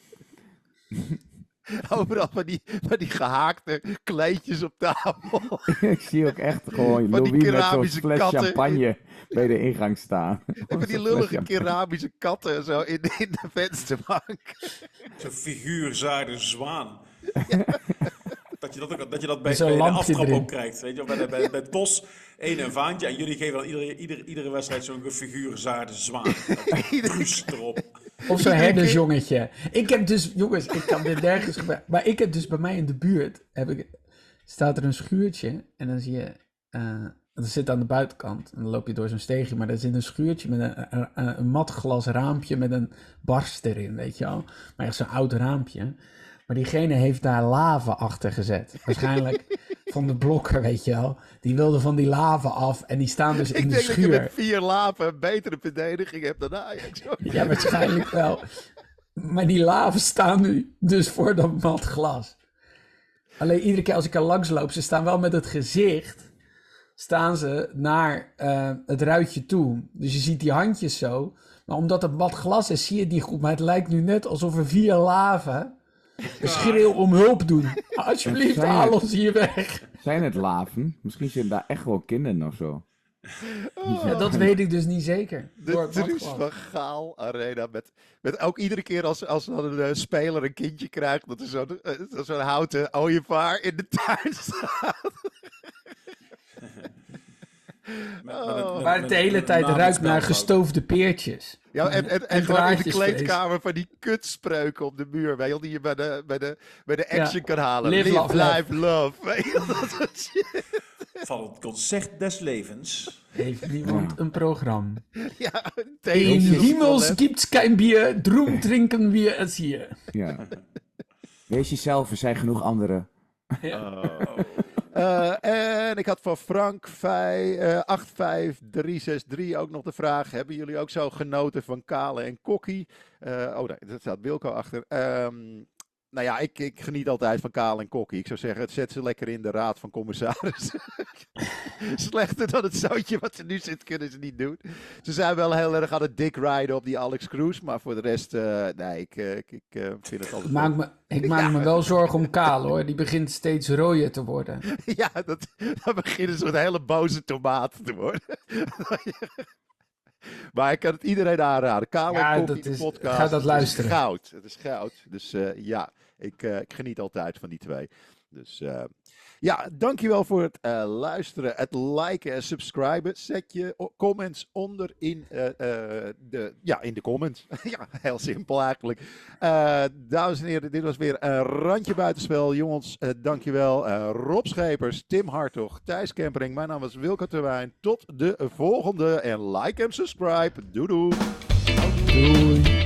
Overal van die gehaakte kleedjes op tafel. Ik zie ook echt gewoon Louis met zo'n fles champagne bij de ingang staan. En van die lullige keramische katten zo in de vensterbank. Zo'n figuurzaarde zwaan. Ja. Dat je dat bij de aftrap ook krijgt. Weet je, bij TOS een vaantje en jullie geven dan iedere wedstrijd zo'n figuurzaarde zwaan. Truus erop. Of zo'n herdersjongetje. Ik heb dus, jongens, ik kan dit nergens gebruiken. Maar ik heb dus bij mij in de buurt, staat er een schuurtje. En dan zie je, dat zit aan de buitenkant. En dan loop je door zo'n steegje. Maar er zit een schuurtje met een matglas raampje met een barst erin, weet je wel. Maar echt zo'n oud raampje. Maar diegene heeft daar lava achter gezet. Waarschijnlijk van de blokken, weet je wel. Die wilden van die lava af en die staan dus in de schuur. Ik denk dat je met 4 lava een betere verdediging hebt dan Ajax. Ja, waarschijnlijk wel. Maar die lava staan nu dus voor dat mat glas. Alleen iedere keer als ik er langs loop, ze staan wel met het gezicht, staan ze naar het ruitje toe. Dus je ziet die handjes zo. Maar omdat het mat glas is, zie je het niet goed. Maar het lijkt nu net alsof er 4 lava een schreeuw om hulp doen. Alsjeblieft, haal ons hier weg. Zijn het laven? Misschien zitten daar echt wel kinderen of zo. Ja, dat weet ik dus niet zeker. De Truus van Gaal Arena. Met ook iedere keer als dan een speler een kindje krijgt, dat er zo'n houten ooievaar in de tuin staat. Waar het de hele tijd ruikt naar gestoofde peertjes. Ja, en gewoon in de kleedkamer van die kutspreuken op de muur, weet je, die je bij de action kan halen. Live, life, love. Weet je, dat soort shit. Van het concert des levens. Heeft niemand een programma? Ja, In Himmels gibt's kein Bier, drum trinken wir es hier. Ja. Wees jezelf, er zijn genoeg anderen. En ik had van Frank 85363 ook nog de vraag. Hebben jullie ook zo genoten van Kale en Kokkie? Nee, daar staat Wilco achter. Nou ja, ik geniet altijd van Kale en Kokkie. Ik zou zeggen, zet ze lekker in de raad van commissarissen. Slechter dan het zootje wat ze nu zit, kunnen ze niet doen. Ze zijn wel heel erg aan het dik rijden op die Alex Kroes. Maar voor de rest, nee, ik vind het altijd... Ik maak me wel zorgen om Kale, hoor. Die begint steeds rooier te worden. Ja, dan beginnen ze een hele boze tomaat te worden. Maar ik kan het iedereen aanraden. Kale en Kokkie, de podcast. Ga dat luisteren. Het is goud. Dus ja, ik geniet altijd van die twee. Dus ja, dankjewel voor het luisteren, het liken en subscriben. Zet je comments onder in de comments. Ja, heel simpel eigenlijk. Dames en heren, dit was weer een randje buitenspel. Jongens, dankjewel. Rob Schepers, Tim Hartog, Thijs Kempering. Mijn naam is Wilco Terwijn. Tot de volgende en like en subscribe. Doei doei. Doei.